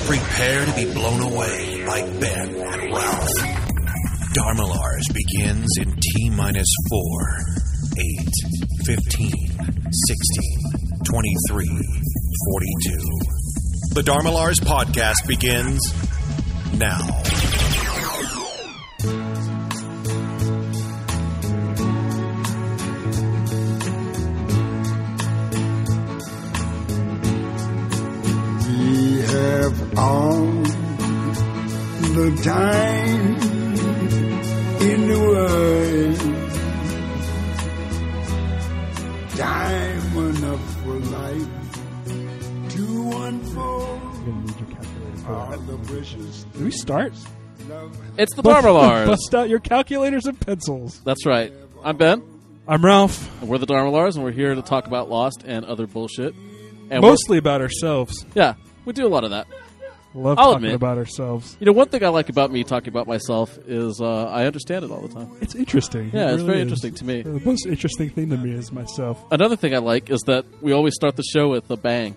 Prepare to be blown away by Ben and Ralph. Dharmalars begins in T-minus 4, 8, 15, 16, 23, 42. The Dharmalars podcast begins now. We have all the time in the world, time enough for life to unfold. All the precious. Do we start? It's the Dharmalars. Bust out your calculators and pencils. That's right. I'm Ben. I'm Ralph. And we're the Dharmalars, and we're here to talk about Lost and other bullshit. And Mostly about ourselves. yeah, we do a lot of that. Love I'll talking admit. about ourselves. You know, one thing I like about me talking about myself is I understand it all the time. It's interesting. Yeah, It it's really very is. interesting to me. The most interesting thing to me is myself. Another thing I like is that we always start the show with a bang.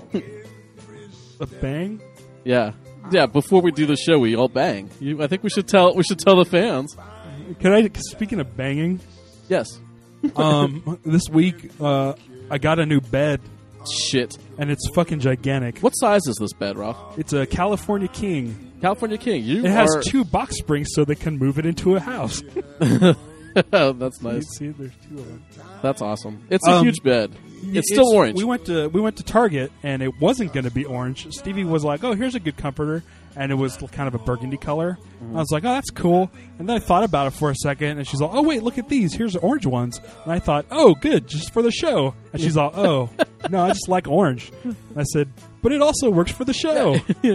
A bang? Yeah. Yeah, before we do the show, we all bang. I think we should tell the fans. Can I? Speaking of banging, Yes. this week I got a new bed, Shit. and it's fucking gigantic. What size is this bed, Ralph? It's a California King. California King. You It has are... 2 box springs so they can move it into a house. That's You nice. see, there's 2 of them. That's awesome. It's a huge bed. It's still orange. We went to Target, and it wasn't going to be orange. Stevie was like, "Oh, here's a good comforter," and it was kind of a burgundy color. I was like, "Oh, that's cool." And then I thought about it for a second, and she's like, "Oh, wait, look at these. Here's the orange ones." And I thought, "Oh, good, just for the show." And she's like, "Oh, no, I just like orange." And I said, "But it also works for the show."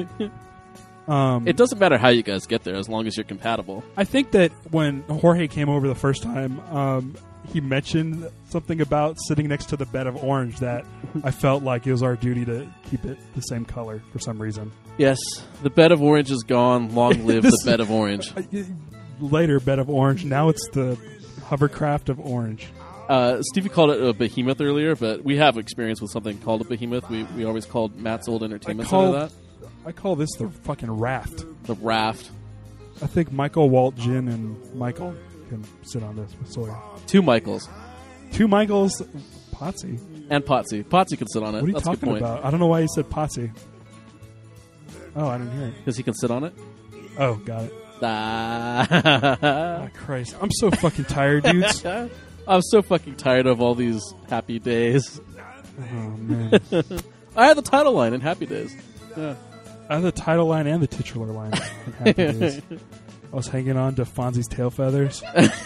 It doesn't matter how you guys get there as long as you're compatible. I think that when Jorge came over the first time, he mentioned something about sitting next to the bed of orange that I felt like it was our duty to keep it the same color for some reason. Yes, the bed of orange is gone. Long live the bed of orange. Later, bed of orange. Now it's the hovercraft of orange. Stevie called it a behemoth earlier, but we have experience with something called a behemoth. We always called Matt's old entertainment center that. I call this the fucking raft. The raft. I think Michael, Walt, Jin, and Michael can sit on this with Sawyer. 2 Michaels. 2 Michaels, Potsy. And Potsy. Potsy can sit on it. What are you That's a good talking point. about? I don't know why you said Potsy. Oh, I didn't hear it. Because he can sit on it? Oh, got it. Ah. Oh, Christ. I'm so fucking tired, dudes. I'm so fucking tired of all these happy days. Oh, man. I had the title line in Happy Days. Yeah. I have the title line and the titular line. in Happy Days. I was hanging on to Fonzie's tail feathers.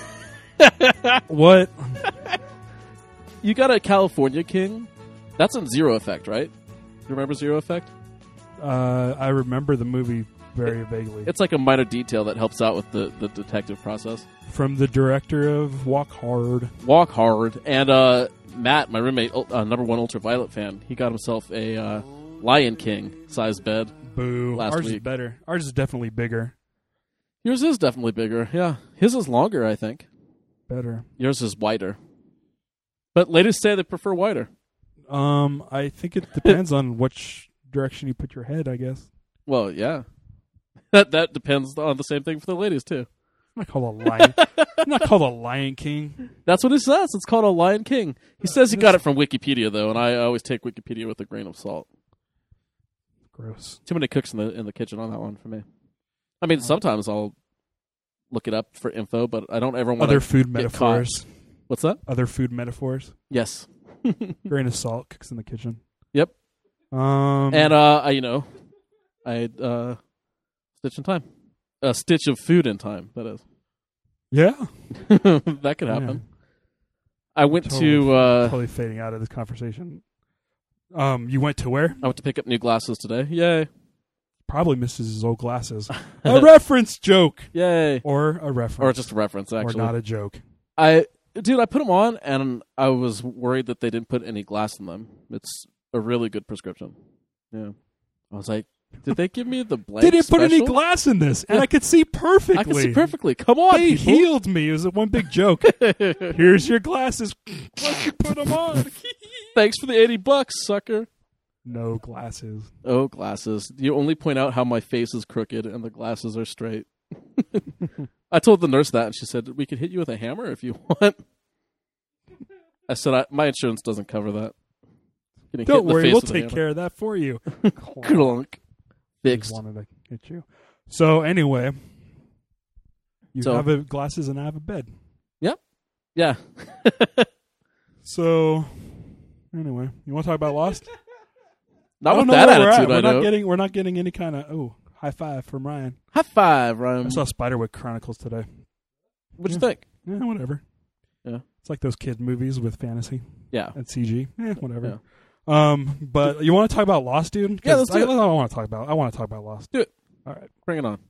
What? You got a California King? That's in Zero Effect, right? You remember Zero Effect? I remember the movie very vaguely. It's like a minor detail that helps out with the detective process. From the director of Walk Hard. Walk Hard. And Matt, my roommate, number 1 Ultraviolet fan, he got himself a Lion King size bed. Boo. Last Ours is week. better. Ours is definitely bigger. Yours is definitely bigger, yeah. His is longer, I think. Better. Yours is wider. But ladies say they prefer wider. I think it depends on which direction you put your head, I guess. Well, yeah. That depends on the same thing for the ladies, too. I'm not called a lion. I'm not called a Lion King. That's what it says. It's called a Lion King. He says he got it from Wikipedia, though, and I always take Wikipedia with a grain of salt. Gross. Too many cooks in the kitchen on that one for me. I mean, sometimes I'll look it up for info, but I don't ever want Other to food get metaphors. caught. What's that? Other food metaphors. Yes. Grain of salt, cooks in the kitchen. Yep. And I stitch in time. A stitch of food in time, that is. yeah. That could happen. I went Totally fading out of this conversation. You went to where? I went to pick up new glasses today. Yay. Probably misses his old glasses. A reference joke. Yay. Or a reference. Or just a reference, actually. Or not a joke. I put them on, and I was worried that they didn't put any glass in them. It's a really good prescription. Yeah. I was like, did they give me the blank They didn't put any special? glass in this, and I could see perfectly. I can see perfectly. Come on, They people. healed me. It was one big joke. Here's your glasses. Once you put them on. Thanks for the $80, sucker. No glasses. Oh, glasses. You only point out how my face is crooked and the glasses are straight. I told the nurse that, and she said, we could hit you with a hammer if you want. I said, my insurance doesn't cover that. Don't worry, we'll take care of that for you. Clunk. Fixed. Just wanted to hit you. So anyway, you have glasses and I have a bed. Yep. Yeah. So anyway, you want to talk about Lost? Not with that attitude, I know. We're not getting any kind of high five from Ryan. High five, Ryan. I saw Spiderwick Chronicles today. What'd you think? Yeah, whatever. Yeah, it's like those kid movies with fantasy. Yeah, and CG. Whatever. Yeah. But you want to talk about Lost, dude? Yeah, let's do it. I want to talk about Lost. Do it. All right, bring it on.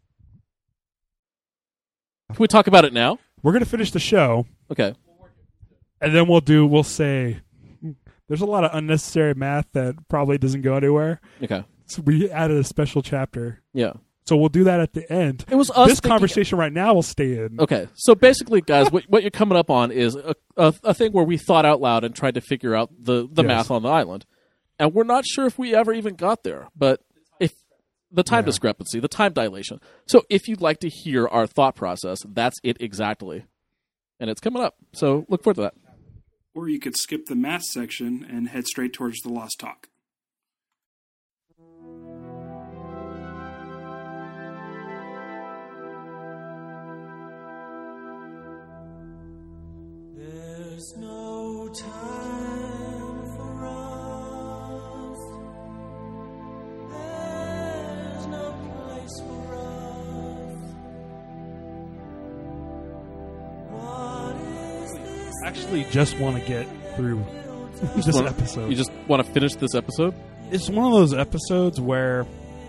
Can we talk about it now? We're gonna finish the show. Okay. And then we'll say there's a lot of unnecessary math that probably doesn't go anywhere. Okay. So we added a special chapter. Yeah. So we'll do that at the end. It was us. This conversation right now will stay in. Okay. So basically, guys, what you're coming up on is a thing where we thought out loud and tried to figure out the math on the island. And we're not sure if we ever even got there. But if the time discrepancy, the time dilation. So if you'd like to hear our thought process, that's it exactly. And it's coming up. So look forward to that. Or you could skip the math section and head straight towards the Lost talk. There's no time for us. There's no place for us. What is this? Actually, just want to get through this episode. You just want to finish this episode? It's one of those episodes where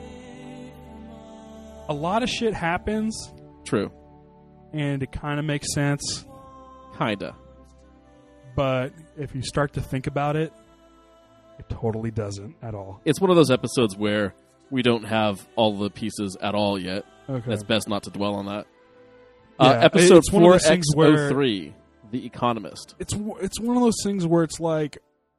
a lot of shit happens. True. And it kind of makes sense. Kinda. But if you start to think about it, it totally doesn't at all. It's one of those episodes where we don't have all the pieces at all yet. Okay. It's best not to dwell on that. Yeah, episode it's one of those things 4X03, The Economist. It's one of those things where it's like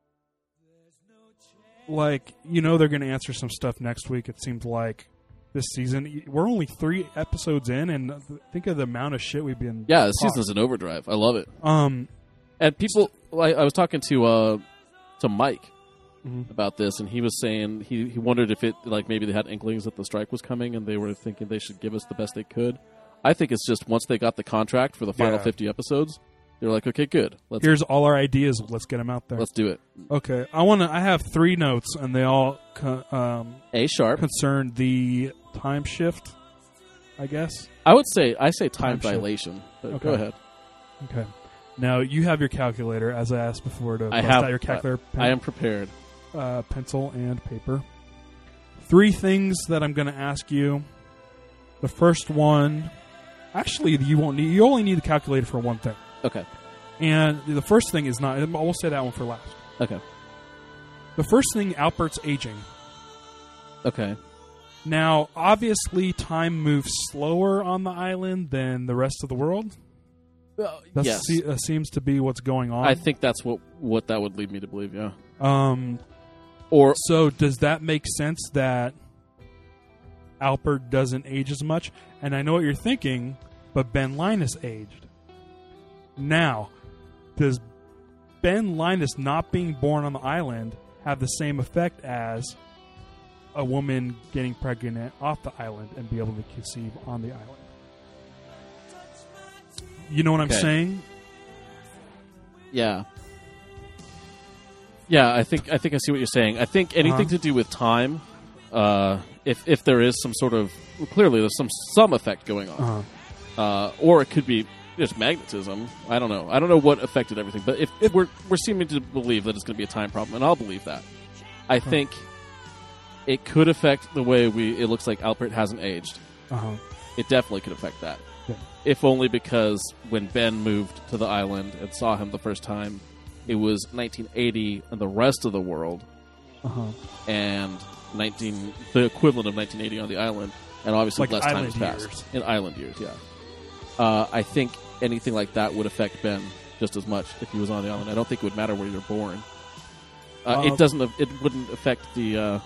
they're going to answer some stuff next week. It seems like this season we're only 3 episodes in, and think of the amount of shit we've been. Yeah, the season's an overdrive. I love it. And people, I was talking to Mike about this, and he was saying he wondered if it maybe they had inklings that the strike was coming, and they were thinking they should give us the best they could. I think it's just once they got the contract for the final 50 episodes, they were like, okay, good. Here's all our ideas. Let's get them out there. Let's do it. Okay, I have 3 notes, and they all concern the time shift. I guess I say time dilation. But okay. Go ahead. Okay. Now you have your calculator, as I asked before. To bust out your calculator. I am prepared. Pencil and paper. 3 things that I'm going to ask you. The first one, actually, you won't need. You only need the calculator for one thing. Okay. And the first thing is not. I will say that one for last. Okay. The first thing, Albert's aging. Okay. Now, obviously, time moves slower on the island than the rest of the world. Yes. Seems to be what's going on. I think that's what that would lead me to believe, yeah. So does that make sense that Albert doesn't age as much? And I know what you're thinking, but Ben Linus aged. Now, does Ben Linus not being born on the island have the same effect as a woman getting pregnant off the island and be able to conceive on the island? You know what I'm saying? Yeah. Yeah, I think I see what you're saying. I think anything to do with time, if there is some sort of clearly there's some effect going on, or it could be just magnetism. I don't know. I don't know what affected everything, but if we're seeming to believe that it's going to be a time problem, and I'll believe that. I think it could affect the way it looks like Albert hasn't aged. It definitely could affect that. Yeah. If only because when Ben moved to the island and saw him the first time, it was 1980 in the rest of the world, and the equivalent of 1980 on the island, and obviously less time has passed. In island years, yeah. I think anything like that would affect Ben just as much if he was on the island. I don't think it would matter where you're born. It doesn't. It wouldn't affect the.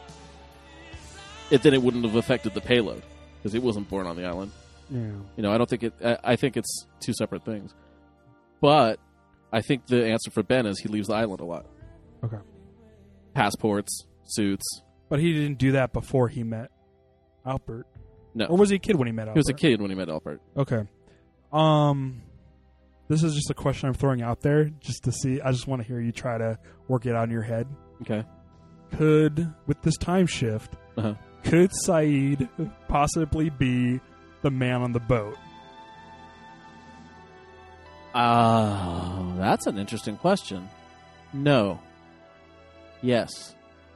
It wouldn't have affected the payload because it wasn't born on the island. Yeah. I don't think it. I think it's two separate things. But I think the answer for Ben is he leaves the island a lot. Okay. Passports, suits. But he didn't do that before he met Albert. No. Or was he a kid when he met Albert? He was a kid when he met Albert. Okay. This is just a question I'm throwing out there just to see. I just want to hear you try to work it out in your head. Okay. With this time shift, could Saeed possibly be the man on the boat? That's an interesting question. No. Yes.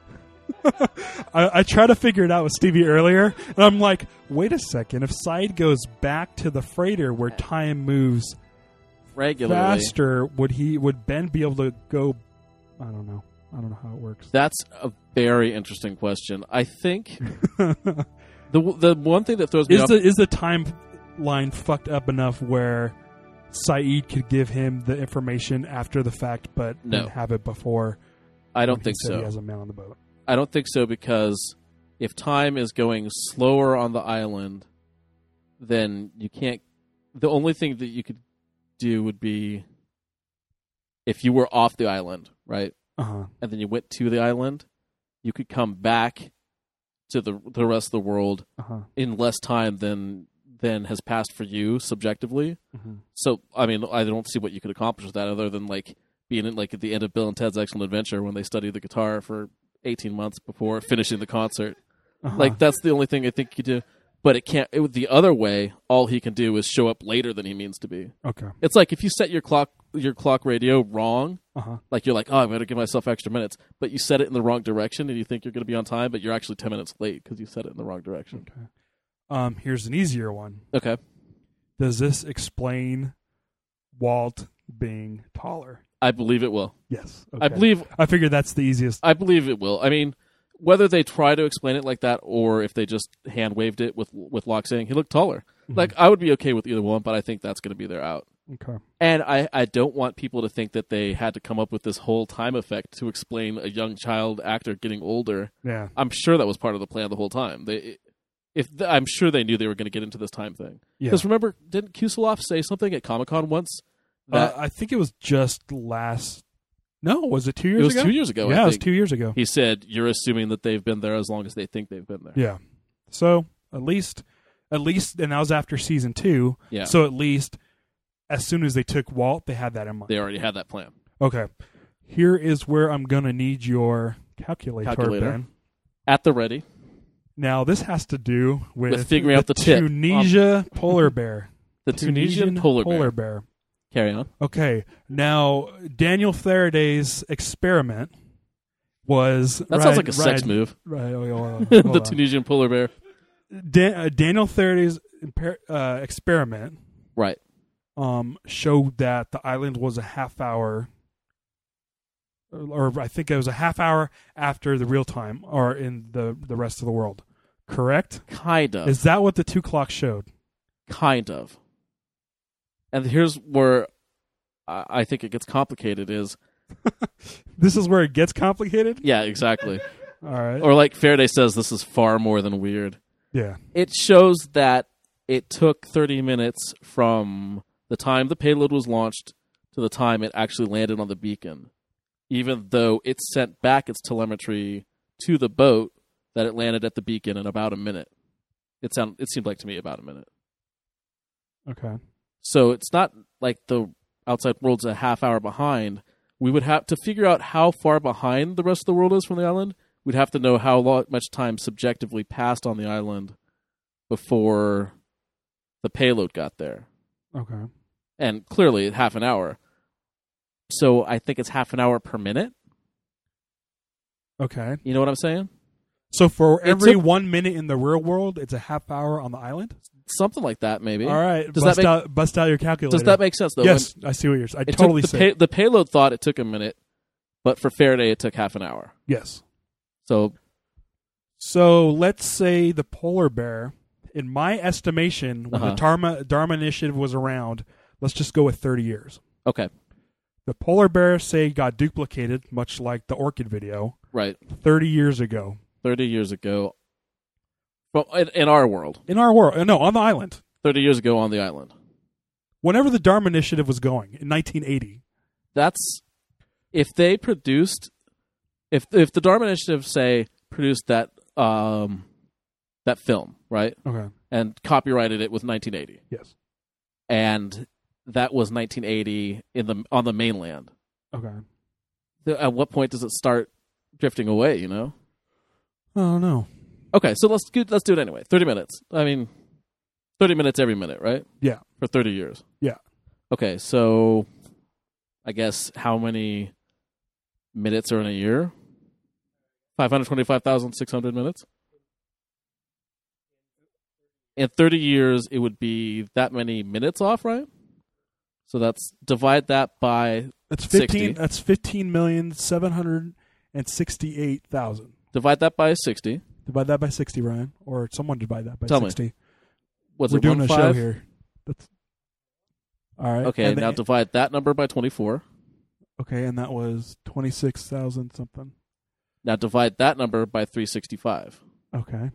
I tried to figure it out with Stevie earlier, and I'm like, wait a second. If Saeed goes back to the freighter where time moves regularly faster, would Ben be able to go? I don't know how it works. That's a very interesting question. I think the one thing that throws me off is the timeline fucked up enough where Saeed could give him the information after the fact, but didn't have it before. I don't think so. He has a man on the boat. I don't think so because if time is going slower on the island, then you can't. The only thing that you could do would be if you were off the island, right? And then you went to the island, you could come back to the rest of the world in less time than has passed for you subjectively. So, I mean, I don't see what you could accomplish with that other than like being at the end of Bill and Ted's Excellent Adventure when they study the guitar for 18 months before finishing the concert. Like, that's the only thing I think you could do. But it can't. The other way, all he can do is show up later than he means to be. Okay. It's like if you set your clock radio wrong, like you're like, oh, I better give myself extra minutes. But you set it in the wrong direction and you think you're going to be on time, but you're actually 10 minutes late because you set it in the wrong direction. Okay. Here's an easier one. Okay. Does this explain Walt being taller? I believe it will. Yes. Okay. I figured that's the easiest. I believe it will. I mean, whether they try to explain it like that or if they just hand waved it with Locke saying he looked taller. Like, I would be okay with either one, but I think that's going to be their out. Okay. And I don't want people to think that they had to come up with this whole time effect to explain a young child actor getting older. Yeah. I'm sure that was part of the plan the whole time. I'm sure they knew they were going to get into this time thing. Because remember, didn't Kuseloff say something at Comic-Con once? I think it was just last... No, was it 2 years ago? It was 2 years ago, Yeah, it was 2 years ago. He said, you're assuming that they've been there as long as they think they've been there. Yeah. So, at least, and that was after season 2. Yeah. So, at least, as soon as they took Walt, they had that in mind. They already had that plan. Okay. Here is where I'm going to need your calculator, Ben. At the ready. Now, this has to do with figuring out the tip. Tunisia polar bear. The Tunisian polar bear. Carry on. Okay. Now, Daniel Faraday's experiment was... That sounds like a sex move. Right. Hold the on. Tunisian polar bear. Daniel Faraday's experiment right. Showed that the island was a half hour... Or I think it was a half hour after the real time, or in the rest of the world. Correct? Kind of. Is that what the 2 clocks showed? Kind of. And here's where I think it gets complicated is... This is where it gets complicated? Yeah, exactly. All right. Or like Faraday says, this is far more than weird. Yeah. It shows that it took 30 minutes from the time the payload was launched to the time it actually landed on the beacon, even though it sent back its telemetry to the boat that it landed at the beacon in about a minute. It seemed like to me about a minute. Okay. So it's not like the outside world's a half hour behind. We would have to figure out how far behind the rest of the world is from the island. We'd have to know how much time subjectively passed on the island before the payload got there. Okay. And clearly, half an hour. So I think it's half an hour per minute. Okay. You know what I'm saying? So for every 1 minute in the real world, it's a half hour on the island? Something like that, maybe. All right. Does bust out your calculator. Does that make sense, though? Yes, I see what you're saying. I totally see. The payload thought it took a minute, but for Faraday, it took half an hour. Yes. So let's say the polar bear, in my estimation, when the Dharma Initiative was around, let's just go with 30 years. Okay. The polar bear, say, got duplicated, much like the orchid video, Right. 30 years ago. 30 years ago. Well, in our world. In our world. No, on the island. 30 years ago on the island. Whenever the Dharma Initiative was going, in 1980. That's... If they produced... If the Dharma Initiative, say, produced that film, right? Okay. And copyrighted it with 1980. Yes. And that was 1980 on the mainland. Okay. At what point does it start drifting away, you know? Oh, no. Okay, so let's do it anyway. 30 minutes. I mean, 30 minutes every minute, right? Yeah. For 30 years. Yeah. Okay, so I guess how many minutes are in a year? 525,600 minutes? In 30 years, it would be that many minutes off, right? So that's divide that by That's 60. That's 15,768,000. Divide that by 60. Divide that by 60, Ryan, or someone divide that by Tell me. 60. What's We're it? doing a 1.5? show here. That's all right. Okay, and now divide that number by 24. okay, and that was 26,000 something. Now divide that number by 365. Okay.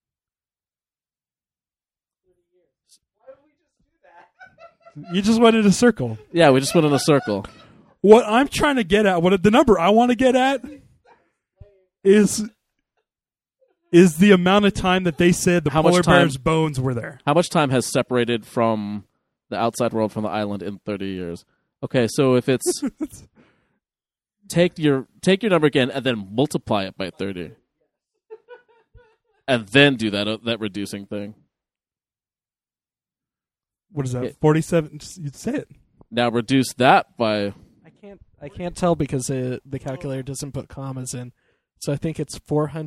You just went in a circle. Yeah, we just went in a circle. What I'm trying to get at, what the number I want to get at, is the amount of time that they said the How much polar time- bear's bones were there. How much time has separated from the outside world from the island in 30 years? Okay, so if it's take your number again and then multiply it by 30, and then do that reducing thing. What is that? Yeah. 47. You'd say it. Now reduce that by I can't tell because the calculator doesn't put commas in. So I think it's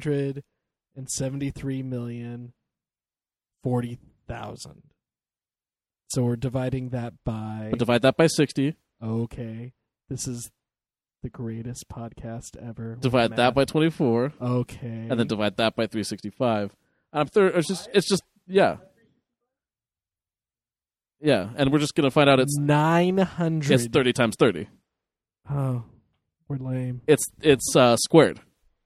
473,040,000. So we're dividing that by divide that by 60. okay. This is the greatest podcast ever. with Divide that math. by 24, okay. and then divide that by 365. It's just yeah. Yeah, and we're just gonna find out it's 900. 30 times 30. Oh, we're lame. It's squared.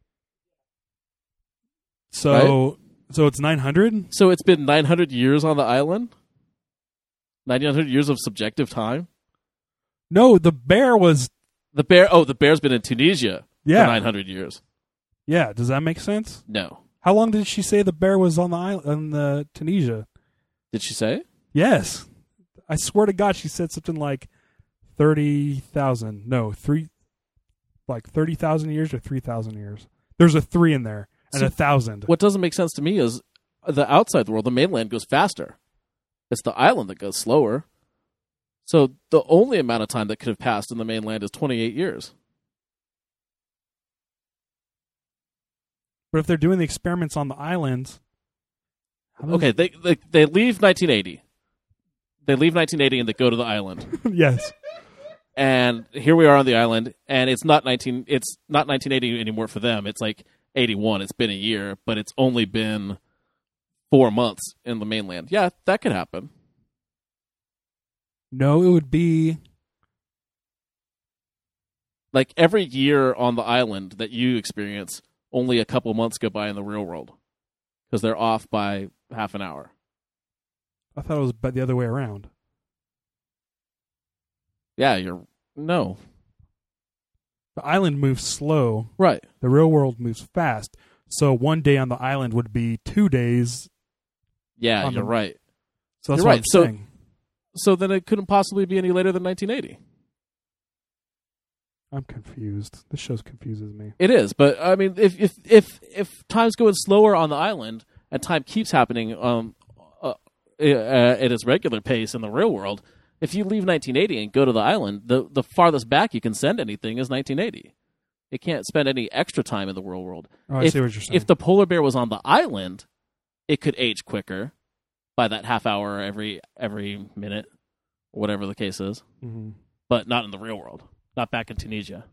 So it's 900? So it's been 900 years on the island? 900 years of subjective time? No, the bear was... The bear's been in Tunisia Yeah. for 900 years. Yeah, does that make sense? No. How long did she say the bear was on the island, on the Tunisia? Did she say? Yes. I swear to God, she said something like 30,000. No, 30,000 years or 3,000 years. There's a 3 in there and So 1,000. What doesn't make sense to me is the outside world, the mainland, goes faster. It's the island that goes slower. So the only amount of time that could have passed in the mainland is 28 years. But if they're doing the experiments on the islands... how does- Okay, they leave 1980. They leave 1980 and they go to the island. Yes. And here we are on the island, and it's not 1980 anymore for them. It's like 81. It's been a year, but it's only been 4 months in the mainland. Yeah, that could happen. No, it would be... Like every year on the island that you experience, only a couple months go by in the real world because they're off by half an hour. I thought it was the other way around. Yeah, no. The island moves slow. Right. The real world moves fast. So one day on the island would be 2 days. Yeah, On you're the- right. So that's You're what right. I'm So- saying. So then it couldn't possibly be any later than 1980. I'm confused. This show confuses me. It is, but I mean, if time's going slower on the island and time keeps happening at its regular pace in the real world, if you leave 1980 and go to the island, the farthest back you can send anything is 1980. It can't spend any extra time in the real world. Oh, I see what you're saying. If the polar bear was on the island, it could age quicker by that half hour every minute, or whatever the case is, Mhm. but not in the real world. Not back in Tunisia.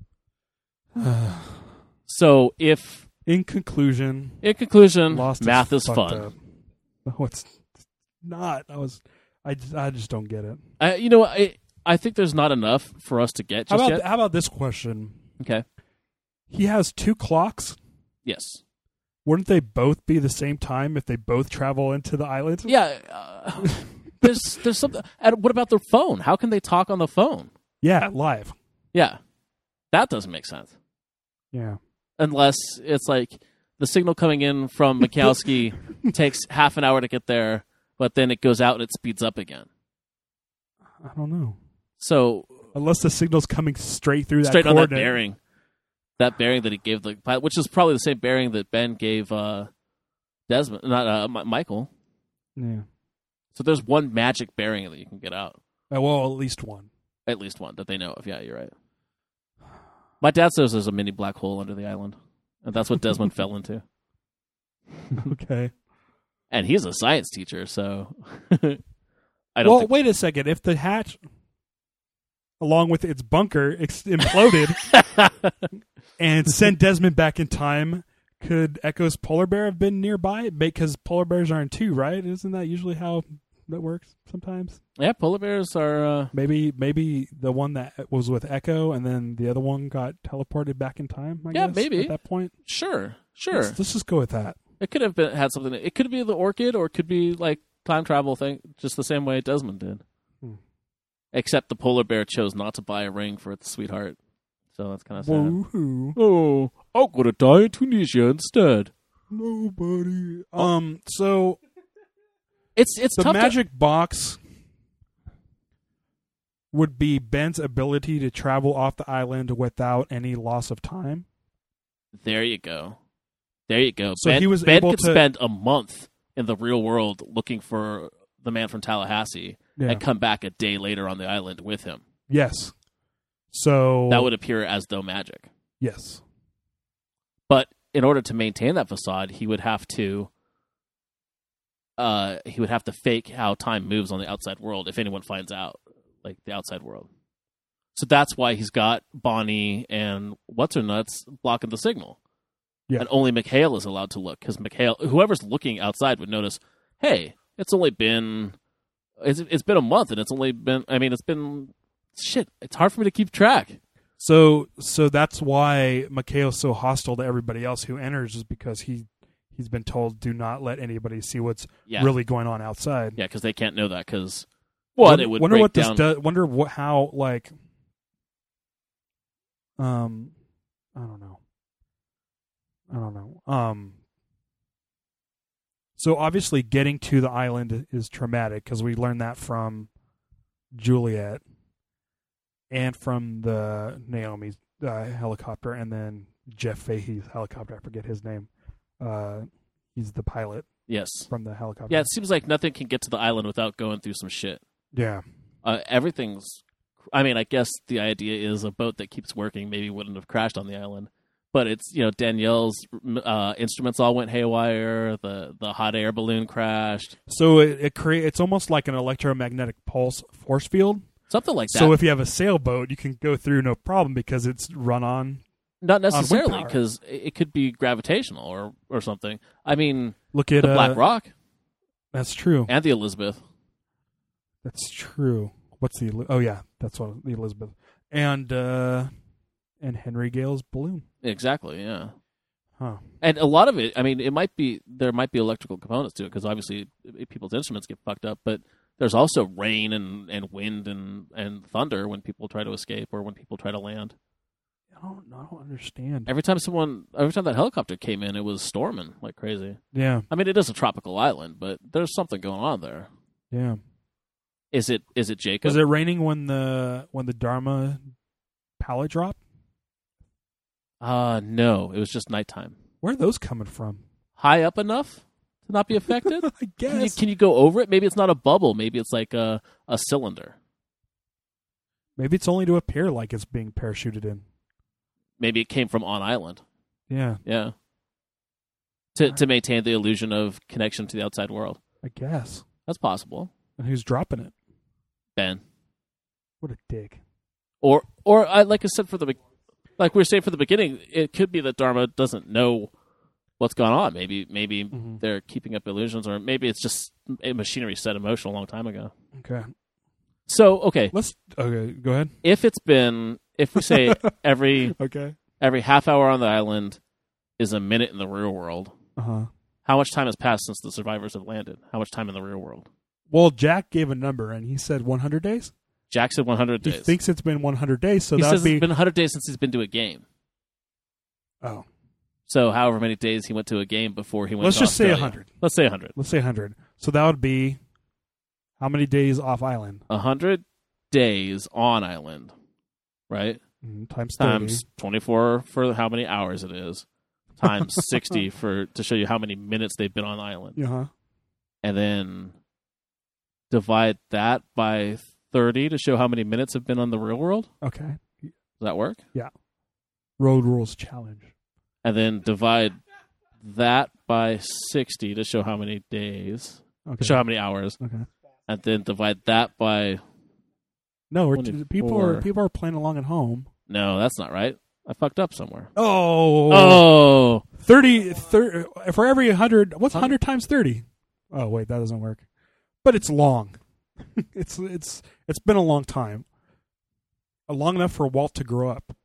So In conclusion, in conclusion, Lost math is fucked fun. up. No, it's not. I just don't get it. I think there's not enough for us to get just yet. How about this question? Okay. He has 2 clocks. Yes. Wouldn't they both be the same time if they both travel into the island? Yeah. There's something. And what about their phone? How can they talk on the phone? Yeah, live. Yeah. That doesn't make sense. Yeah. Unless it's like the signal coming in from Mikowski takes half an hour to get there, but then it goes out and it speeds up again. I don't know. So Unless the signal's coming straight through that straight on that coordinate. bearing. That bearing that he gave the pilot, which is probably the same bearing that Ben gave Desmond, not Michael. Yeah. So there's one magic bearing that you can get out. Well, at least one. At least one that they know of. Yeah, you're right. My dad says there's a mini black hole under the island, and that's what Desmond fell into. Okay. And he's a science teacher, so I don't. Think... wait a second. If the hatch, along with its bunker, imploded and sent Desmond back in time, could Echo's polar bear have been nearby? Because polar bears are in 2, right? Isn't that usually how that works sometimes? Yeah, polar bears are... Maybe the one that was with Echo and then the other one got teleported back in time, I yeah, guess, maybe. at that point. Sure. Let's just go with that. It could have had something... It could be the orchid, or it could be like time travel thing, just the same way Desmond did. Except the polar bear chose not to buy a ring for its sweetheart. So that's kind of sad. Woohoo. Oh, I'm going to die in Tunisia instead. Nobody. So... It's the tough magic box would be Ben's ability to travel off the island without any loss of time. There you go. So Ben, he was Ben able could to spend a month in the real world looking for the man from Tallahassee and come back a day later on the island with him. Yes. So That would appear as though magic. Yes. But in order to maintain that facade, he would have to fake how time moves on the outside world if anyone finds out, like the outside world. So that's why he's got Bonnie and What's-Her-Nuts blocking the signal. Yeah. And only Mikhail is allowed to look, because whoever's looking outside would notice, hey, it's been a month, and it's been shit. It's hard for me to keep track. So that's why Mikhail's so hostile to everybody else who enters, is because he's been told, do not let anybody see what's really going on outside. Yeah, because they can't know that, because it would wonder break what down. this does. Wonder how like I don't know. So obviously getting to the island is traumatic, because we learned that from Juliet and from the Naomi's helicopter, and then Jeff Fahey's helicopter. I forget his name. He's the pilot. Yes. From the helicopter. Yeah, it seems like nothing can get to the island without going through some shit. Yeah. Everything's... I mean, I guess the idea is a boat that keeps working maybe wouldn't have crashed on the island. But it's, Danielle's instruments all went haywire. The hot air balloon crashed. So it's almost like an electromagnetic pulse force field. Something like that. So if you have a sailboat, you can go through no problem, because it's run on... Not necessarily, because it could be gravitational or something. I mean, look at the Black Rock. That's true. And the Elizabeth. That's true. What's the... Oh, yeah. That's what the Elizabeth. And Henry Gale's balloon. Exactly, yeah. Huh. And a lot of it, I mean, there might be electrical components to it, because obviously people's instruments get fucked up, but there's also rain and wind and thunder when people try to escape or when people try to land. I don't understand. Every time that helicopter came in, it was storming like crazy. Yeah. I mean, it is a tropical island, but there's something going on there. Yeah. Is it Jacob? Was it raining when the Dharma pallet dropped? No. It was just nighttime. Where are those coming from? High up enough to not be affected? I guess. Can you go over it? Maybe it's not a bubble. Maybe it's like a cylinder. Maybe it's only to appear like it's being parachuted in. Maybe it came from on island. Yeah. Yeah. To maintain the illusion of connection to the outside world. I guess. That's possible. And who's dropping it? Ben. What a dick. Or like I said like we were saying from the beginning, it could be that Dharma doesn't know what's going on. Maybe they're keeping up illusions, or maybe it's just a machinery set in motion a long time ago. Okay. So, okay, Okay, go ahead. if we say every Okay. half hour on the island is a minute in the real world, Uh-huh. how much time has passed since the survivors have landed? How much time in the real world? Well, Jack gave a number, and he said 100 days. Jack said 100 He days. thinks it's been 100 days, so He that says would be... it's been 100 days since he's been to a game. Oh. So however many days he went to a game before he went Let's to just say Australia. 100. Let's say 100. Let's say 100. So that would be how many days off island? 100 days on island, right? Times 30. Times 24 for how many hours it is. Times 60 to show you how many minutes they've been on island. Uh-huh. And then divide that by 30 to show how many minutes have been on the real world. Okay. Does that work? Road rules challenge. And then divide that by 60 to show how many days, Okay. to show how many hours, Okay. and then divide that by... No, we're 24. people are playing along at home. No, that's not right. I fucked up somewhere. Oh. Oh! 30 for every 100. What's 100 times 30? Oh, wait, that doesn't work. But it's long. It's been a long time. Long enough for Walt to grow up.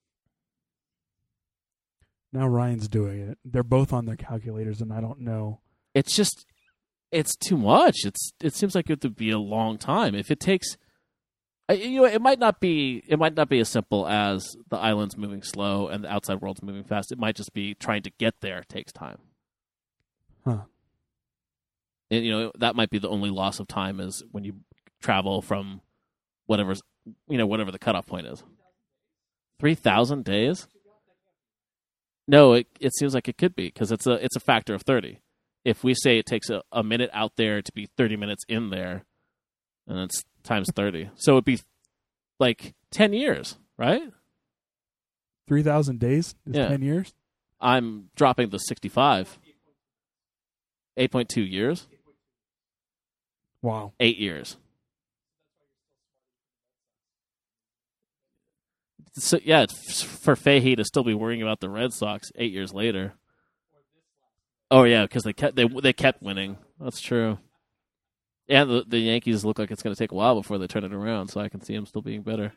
Now Ryan's doing it. They're both on their calculators, and I don't know. It's just... It's too much. It seems like it would be a long time. If it takes... it might not be as simple as the island's moving slow and the outside world's moving fast. It might just be trying to get there takes time. Huh. And, that might be the only loss of time is when you travel from whatever the cutoff point is. 3,000 days? No, it seems like it could be because it's a factor of 30. If we say it takes a minute out there to be 30 minutes in there, and it's times 30. So it'd be like 10 years, right? 3,000 days is Yeah. 10 years? I'm dropping the 65. 8.2 years? Wow. 8 years. So, yeah, for Fahey to still be worrying about the Red Sox 8 years later. Oh, yeah, because they kept winning. That's true. And the Yankees look like it's going to take a while before they turn it around, so I can see them still being better.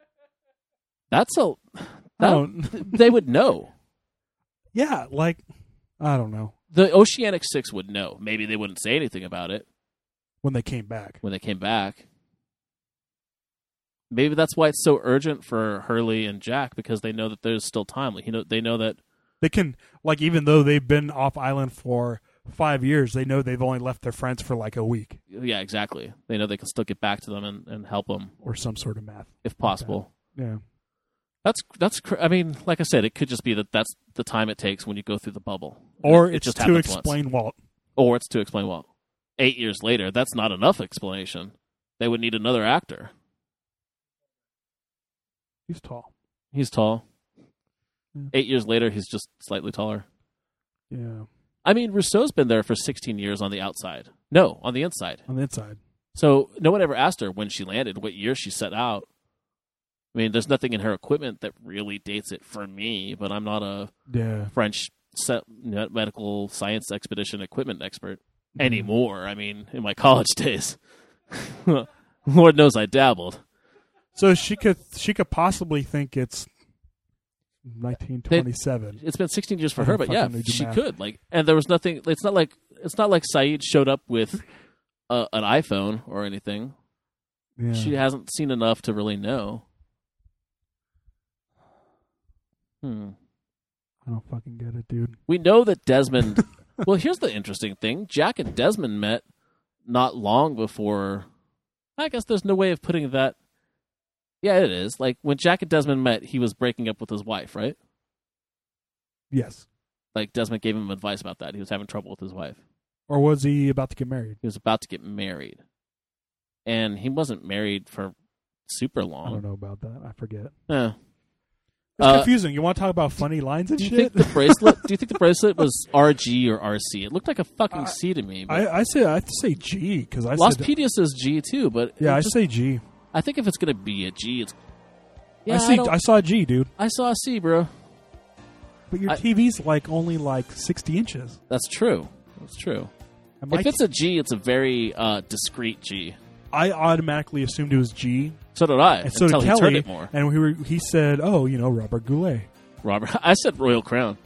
They would know. Yeah, I don't know. The Oceanic Six would know. Maybe they wouldn't say anything about it When they came back. Maybe that's why it's so urgent for Hurley and Jack, because they know that there's still time. They know that They can, even though they've been off island for 5 years, they know they've only left their friends for a week. Yeah, exactly. They know they can still get back to them and help them. Or some sort of math. If possible. Yeah. I mean, like I said, it could just be that that's the time it takes when you go through the bubble. Or it it's just to happens explain Walt. Or it's to explain Walt. 8 years later, that's not enough explanation. They would need another actor. He's tall. He's tall. Yeah. 8 years later, he's just slightly taller. Yeah. I mean, Rousseau's been there for 16 years on the outside. No, on the inside. On the inside. So no one ever asked her when she landed, what year she set out. I mean, there's nothing in her equipment that really dates it for me, but I'm not a French medical science expedition equipment expert anymore. I mean, in my college days, Lord knows I dabbled. So she could possibly think it's 1927. It's been 16 years for I her, don't but yeah, fucking do she math. could. And there was nothing. It's not like Saeed showed up with an iPhone or anything. Yeah. She hasn't seen enough to really know. I don't fucking get it, dude. We know that Desmond... Well, here's the interesting thing. Jack and Desmond met not long before... I guess there's no way of putting that... Yeah, it is. When Jack and Desmond met, he was breaking up with his wife, right? Yes. Desmond gave him advice about that. He was having trouble with his wife. Or was he about to get married? He was about to get married. And he wasn't married for super long. I don't know about that. I forget. Yeah. It's confusing. You want to talk about funny lines and do you shit? think the bracelet was RG or RC? It looked like a fucking C to me. But I say G because I Lostpedia says G too, but I say G. I think if it's gonna be a G, it's. Yeah, I saw a G, dude. I saw a C, bro. But your TV's only 60 inches. That's true. That's true. If it's a G, it's a very discreet G. I automatically assumed it was G, So did I. and so did until he turned Kelly. it more. And he said, "Oh, Robert Goulet." Robert, I said Royal Crown.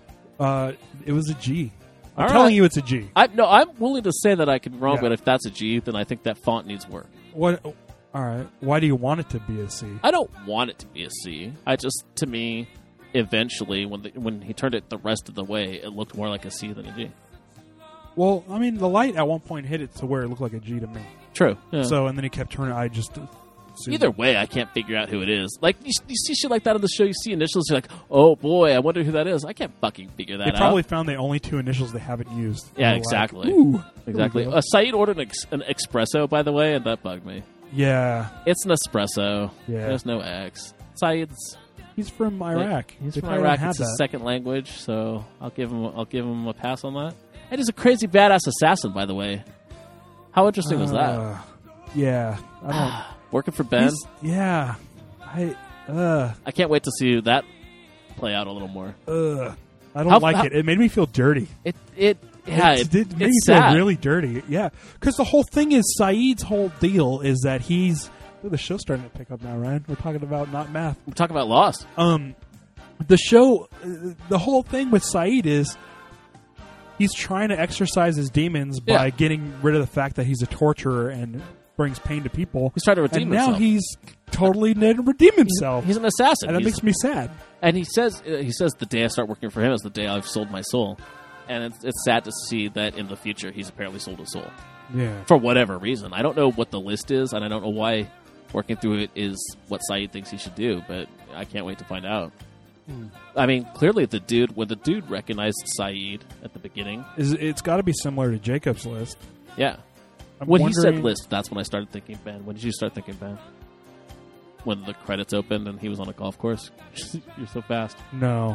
It was a G. I'm All telling right. you, it's a G. I'm willing to say that I could be wrong, Yeah. but if that's a G, then I think that font needs work. What? All right. Why do you want it to be a C? I don't want it to be a C. To me, eventually, when he turned it the rest of the way, it looked more like a C than a G. Well, I mean, the light at one point hit it to where it looked like a G to me. True. Yeah. So, and then he kept turning. I just assumed. Either way, I can't figure out who it is. Like, you see shit like that on the show, you see initials, you're like, oh boy, I wonder who that is. I can't fucking figure that They out. probably found the only two initials they haven't used. Yeah, They're like, exactly. Ooh, Exactly. there we go. Saeed ordered an espresso, by the way, and that bugged me. Yeah, It's an espresso. Yeah. There's no X. Saeed's he's from Iraq. He's They from probably Iraq. don't have It's his that. second language, so I'll give him a pass on that. And he's a crazy badass assassin, by the way. How interesting was that? Yeah, I don't. Working for Ben. Yeah, I I can't wait to see that play out a little more. I don't How- like how- it. It made me feel dirty. It It made me it's feel sad. really dirty. Yeah, because the whole thing is Saeed's whole deal is that he's. The show's starting to pick up now, Ryan. We're talking about not math. We're talking about Lost. The show, the whole thing with Saeed is he's trying to exorcise his demons by Yeah. getting rid of the fact that he's a torturer and brings pain to people. He's trying to redeem and now himself. he's totally need to redeem himself. He's an assassin. and that He's- makes me sad. And he says the day I start working for him is the day I've sold my soul. And it's sad to see that in the future he's apparently sold his soul Yeah. for whatever reason. I don't know what the list is, and I don't know why working through it is what Saeed thinks he should do. But I can't wait to find out. I mean, clearly when the dude recognized Saeed at the beginning, It's got to be similar to Jacob's list. yeah. I'm When he said wondering- list, that's when I started thinking Ben. When did you start thinking Ben? When the credits opened and he was on a golf course? You're so fast. No.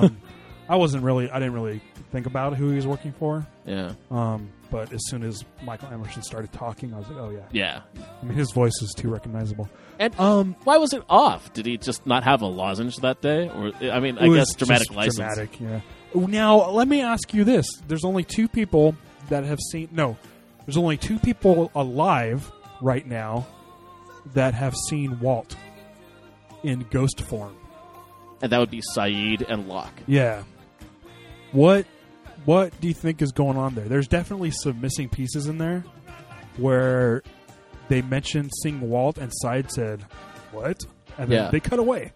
I didn't really think about who he was working for. Yeah. But as soon as Michael Emerson started talking, I was like, oh, yeah. Yeah. I mean, his voice is too recognizable. And why was it off? Did he just not have a lozenge that day? Or I mean, I It was guess dramatic just license. Dramatic, yeah. Now, let me ask you this. There's only two people that have seen... No. There's only two people alive right now that have seen Walt in ghost form. And that would be Saeed and Locke. Yeah. What do you think is going on there? There's definitely some missing pieces in there where they mentioned seeing Walt and Saeed said, what? And then Yeah. they cut away.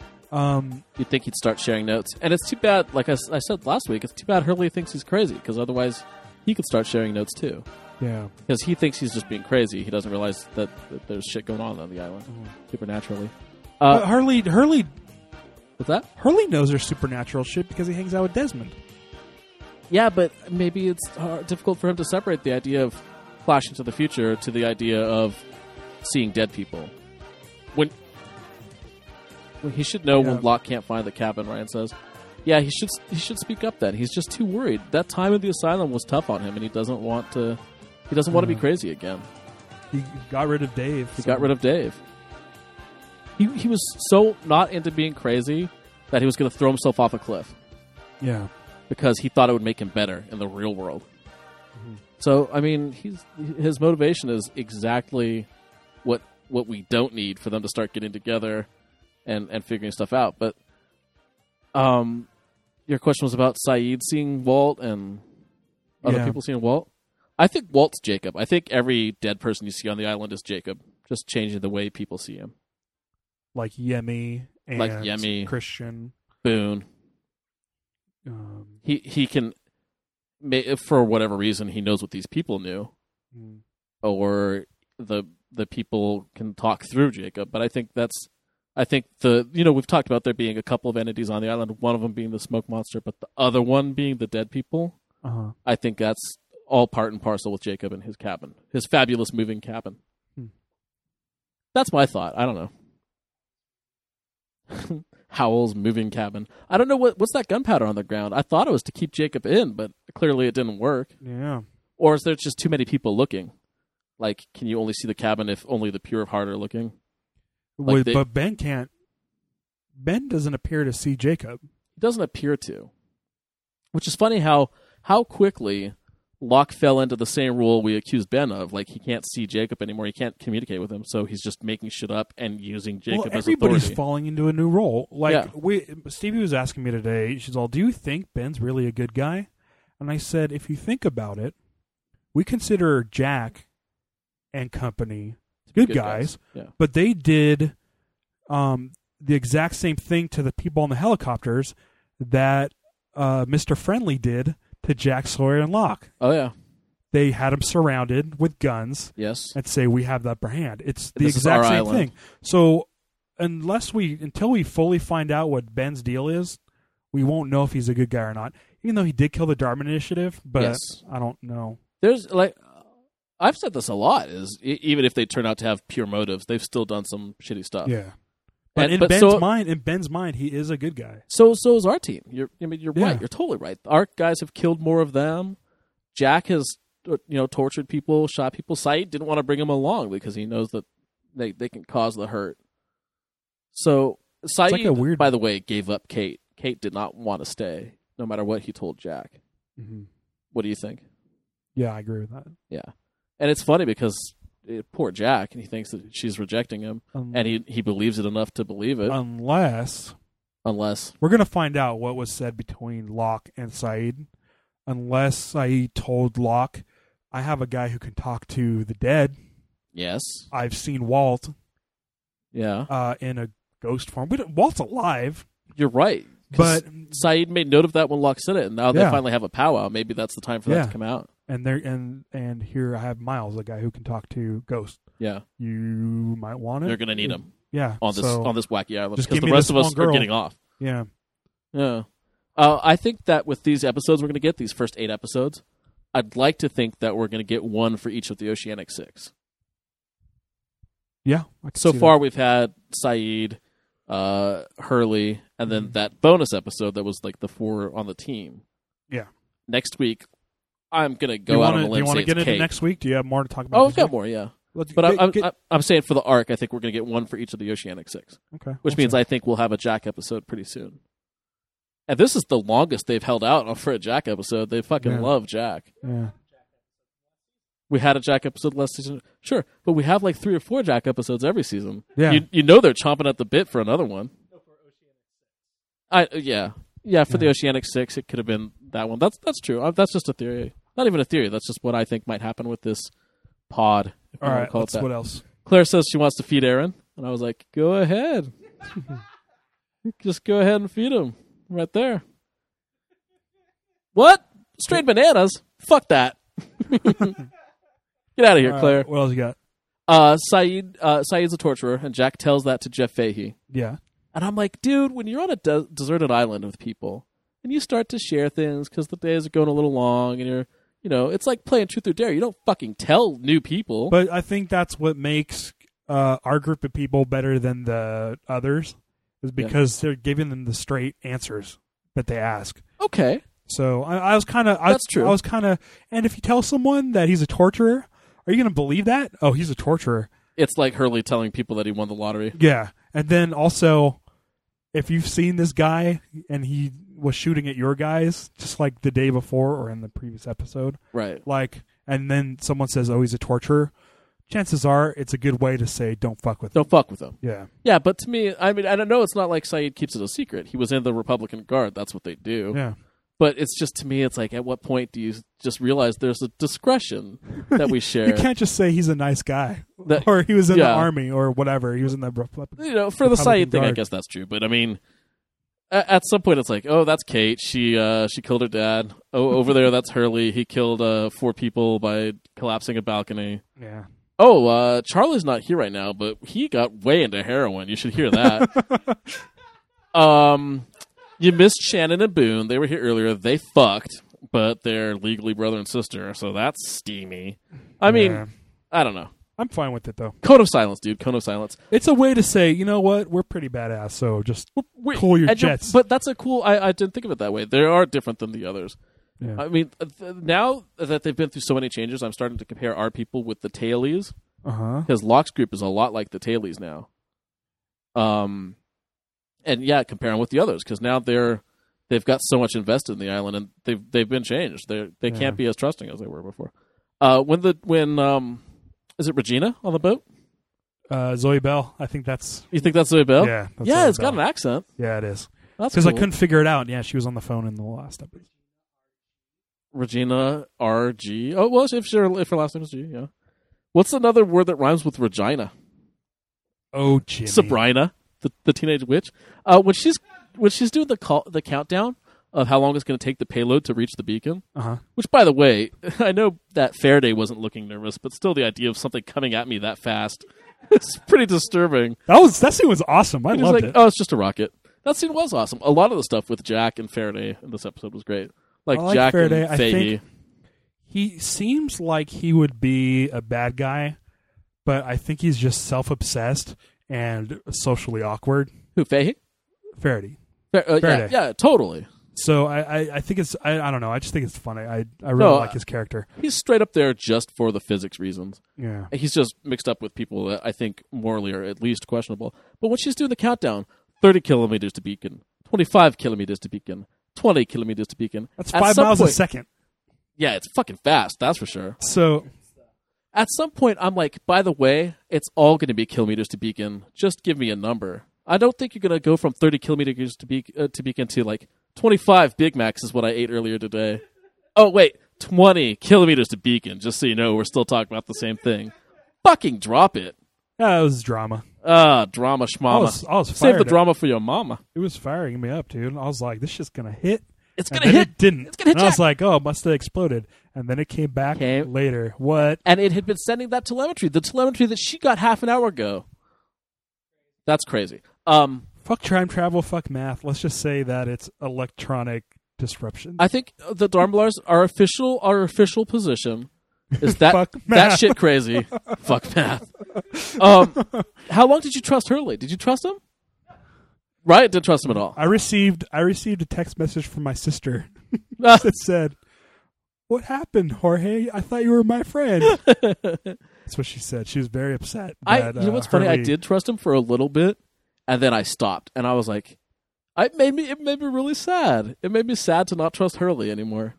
You'd think he'd start sharing notes. And it's too bad, like I said last week, it's too bad Hurley thinks he's crazy, because otherwise he could start sharing notes too. Yeah. Because he thinks he's just being crazy. He doesn't realize that there's shit going on the island, supernaturally. But Hurley What's that? knows there's supernatural shit because he hangs out with Desmond. Yeah, but maybe it's difficult for him to separate the idea of Flash into the future to the idea of seeing dead people. When he should know when Locke can't find the cabin, Ryan says. Yeah, he should speak up then. He's just too worried. That time in the asylum was tough on him, and he doesn't want to be crazy again. He got rid of Dave. He got rid of Dave. He was so not into being crazy that he was going to throw himself off a cliff Yeah. because he thought it would make him better in the real world. So, I mean, his motivation is exactly what we don't need for them to start getting together and figuring stuff out. But your question was about Saeed seeing Walt and other people seeing Walt. I think Walt's Jacob. I think every dead person you see on the island is Jacob, just changing the way people see him. Like Yemi and Christian. Boone. He can, for whatever reason, he knows what these people knew, or the people can talk through Jacob. But I think we've talked about there being a couple of entities on the island, one of them being the smoke monster, but the other one being the dead people. I think that's all part and parcel with Jacob and his cabin, his fabulous moving cabin. That's my thought. I don't know. Howell's moving cabin. I don't know what's that gunpowder on the ground. I thought it was to keep Jacob in, but clearly it didn't work. Yeah. Or is there just too many people looking? Like, can you only see the cabin if only the pure of heart are looking? But Ben can't. Ben doesn't appear to see Jacob. He doesn't appear to. Which is funny how quickly Locke fell into the same rule we accused Ben of. Like, he can't see Jacob anymore. He can't communicate with him, so he's just making shit up and using Jacob as everybody's authority. falling into a new role. Like Yeah. Stevie was asking me today. She's all, "Do you think Ben's really a good guy?" And I said, "If you think about it, we consider Jack and company good guys, Yeah. but they did the exact same thing to the people on the helicopters that Mr. Friendly did to Jack, Sawyer, and Locke. Oh, yeah. They had him surrounded with guns Yes. and say, we have the upper hand. It's the This is exact our same island. thing. So until we fully find out what Ben's deal is, we won't know if he's a good guy or not. Even though he did kill the Darman Initiative, but Yes. I don't know. There's, like, I've said this a lot, is even if they turn out to have pure motives, they've still done some shitty stuff. Yeah. But And- in but Ben's mind, he is a good guy. So is our team. You're Yeah. right. You're totally right. Our guys have killed more of them. Jack has, tortured people, shot people. Saeed didn't want to bring him along because he knows that they can cause the hurt. So Saeed, like a weird- by the way, gave up Kate. Kate did not want to stay, no matter what he told Jack. Mm-hmm. What do you think? Yeah, I agree with that. Yeah, and it's funny because poor Jack, and he thinks that she's rejecting him, and he believes it enough to believe it. Unless we're going to find out what was said between Locke and Saeed. Unless Saeed told Locke, I have a guy who can talk to the dead. Yes. I've seen Walt Yeah. in a ghost form. Walt's alive. You're right. 'Cause But Saeed made note of that when Locke said it, and now they Yeah. finally have a powwow. Maybe that's the time for that to come out. and here I have Miles, a guy who can talk to ghosts. Yeah, You might want it. they're gonna need him Yeah. on this so, on this wacky island just because give the me rest this of us one girl. are getting off. Yeah. Yeah, I think that with these episodes we're gonna get these first 8 episodes, I'd like to think that we're gonna get one for each of the Oceanic 6. Yeah. I can So see far, that. we've had Saeed, Hurley, and then that bonus episode that was like the 4 on the team. Yeah. Next week, I'm gonna Do you go out want on a to limb. Say get it's into Kate. next week? Do you have more to talk about? Oh, this we've got week? more, yeah. Let's But get- I'm saying for the arc, I think we're going to get one for each of the Oceanic 6, okay. which means I think we'll have a Jack episode pretty soon. And this is the longest they've held out for a Jack episode. They fucking Yeah. love Jack. Yeah. We had a Jack episode last season, sure, but we have like 3 or 4 Jack episodes every season. Yeah. You know they're chomping at the bit for another one. Yeah, for the Oceanic 6, it could have been that one. That's true. That's just a theory. Not even a theory. That's just what I think might happen with this pod. If you All wanna right. call it Let's, that. what else? Claire says she wants to feed Aaron, and I was like, "Go ahead, just go ahead and feed him right there." What? Straight bananas? Fuck that! Get out of here, All right, Claire. what else you got? Saeed's a torturer, and Jack tells that to Jeff Fahey, Yeah. and I'm like, "Dude, when you're on a deserted island with people, and you start to share things because the days are going a little long, and you're." It's like playing Truth or Dare. You don't fucking tell new people. But I think that's what makes our group of people better than the others, is because they're giving them the straight answers that they ask. Okay. So I was kind of That's true. I was kind of, and if you tell someone that he's a torturer, are you going to believe that? Oh, he's a torturer. It's like Hurley telling people that he won the lottery. Yeah, and then also, if you've seen this guy and he was shooting at your guys just like the day before or in the previous episode, Right. and then someone says, "Oh, he's a torturer," chances are it's a good way to say, "Don't fuck with him." Don't fuck with him. Yeah. Yeah, but to me, I mean, I don't know. It's not like Saeed keeps it a secret. He was in the Republican Guard. That's what they do. Yeah. But it's just, to me, it's like, at what point do you just realize there's a discretion that we share? You can't just say he's a nice guy, That- or he was in the yeah. army, or whatever. He was in the Republican. For the Saeed Republican thing, I Guard. guess that's true. But I mean, at some point, it's like, oh, that's Kate. She killed her dad. Oh, over there, that's Hurley. He killed 4 people by collapsing a balcony. Yeah. Oh, Charlie's not here right now, but he got way into heroin. You should hear that. You missed Shannon and Boone. They were here earlier. They fucked, but they're legally brother and sister, so that's steamy. I mean, Yeah. I don't know. I'm fine with it though. Code of silence, dude. Code of silence. It's a way to say, you know what, we're pretty badass, so just cool your And jets. but that's a cool. I didn't think of it that way. They are different than the others. Yeah. I mean, now that they've been through so many changes, I'm starting to compare our people with the Tailies, because Locke's group is a lot like the Tailies now. And yeah, compare them with the others because now they're they've got so much invested in the island, and they've been changed. They can't be as trusting as they were before. When is it Regina on the boat? Zoe Bell. I think that's. You think that's Zoe Bell? Yeah, that's yeah, Zoe it's got Bell. an accent. Yeah, it is. That's Because cool. I couldn't figure it out. Yeah, she was on the phone in the last episode. Regina R.G. Oh, well, if her last name is G, yeah. What's another word that rhymes with Regina? Oh, Jimmy. Sabrina, the teenage witch. When she's doing the countdown of how long it's going to take the payload to reach the beacon. Uh-huh. Which, by the way, I know that Faraday wasn't looking nervous, but still, the idea of something coming at me that fast is pretty disturbing. That scene was awesome. I He was loved like, it. "Oh, it's just a rocket." That scene was awesome. A lot of the stuff with Jack and Faraday in this episode was great. Like I like Jack Faraday. and I Fahey. think he seems like he would be a bad guy, but I think he's just self-obsessed and socially awkward. Who, Fahey? Faraday. Yeah, yeah, totally. So I think it's I don't know. I just think it's funny. I really No, like his character. He's straight up there just for the physics reasons. Yeah. He's just mixed up with people that I think morally are at least questionable. But when she's doing the countdown, 30 kilometers to beacon, 25 kilometers to beacon, 20 kilometers to beacon. That's At 5 some miles a point- second. Yeah, it's fucking fast, that's for sure. So At some point, I'm like, by the way, it's all going to be kilometers to beacon. Just give me a number. I don't think you're going to go from 30 kilometers to beacon to like 25 Big Macs is what I ate earlier today. Oh, wait, 20 kilometers to beacon. Just so you know, we're still talking about the same thing. Fucking drop it. yeah, it was drama. Drama schmama. I was Save fired the drama for your mama. It was firing me up, dude. I was like, this shit's gonna hit. It's And going to then hit. It didn't. It's gonna hit and I was Jack. like, oh, it must have exploded. And then it came back later. What? And it had been sending that telemetry. The telemetry that she got half an hour ago. That's crazy. Fuck time travel. Fuck math. Let's just say that it's electronic disruption. I think the Dharmalars, our official position is that Fuck that math. shit crazy. Fuck math. How long did you trust Hurley? Did you trust him? Right? Didn't trust him at all. I received a text message from my sister that said, "What happened, Jorge? I thought you were my friend." That's what she said. She was very upset. That, You know what's funny? I Hurley- did trust him for a little bit, and then I stopped, and I was like, it made me really sad. It made me sad to not trust Hurley anymore.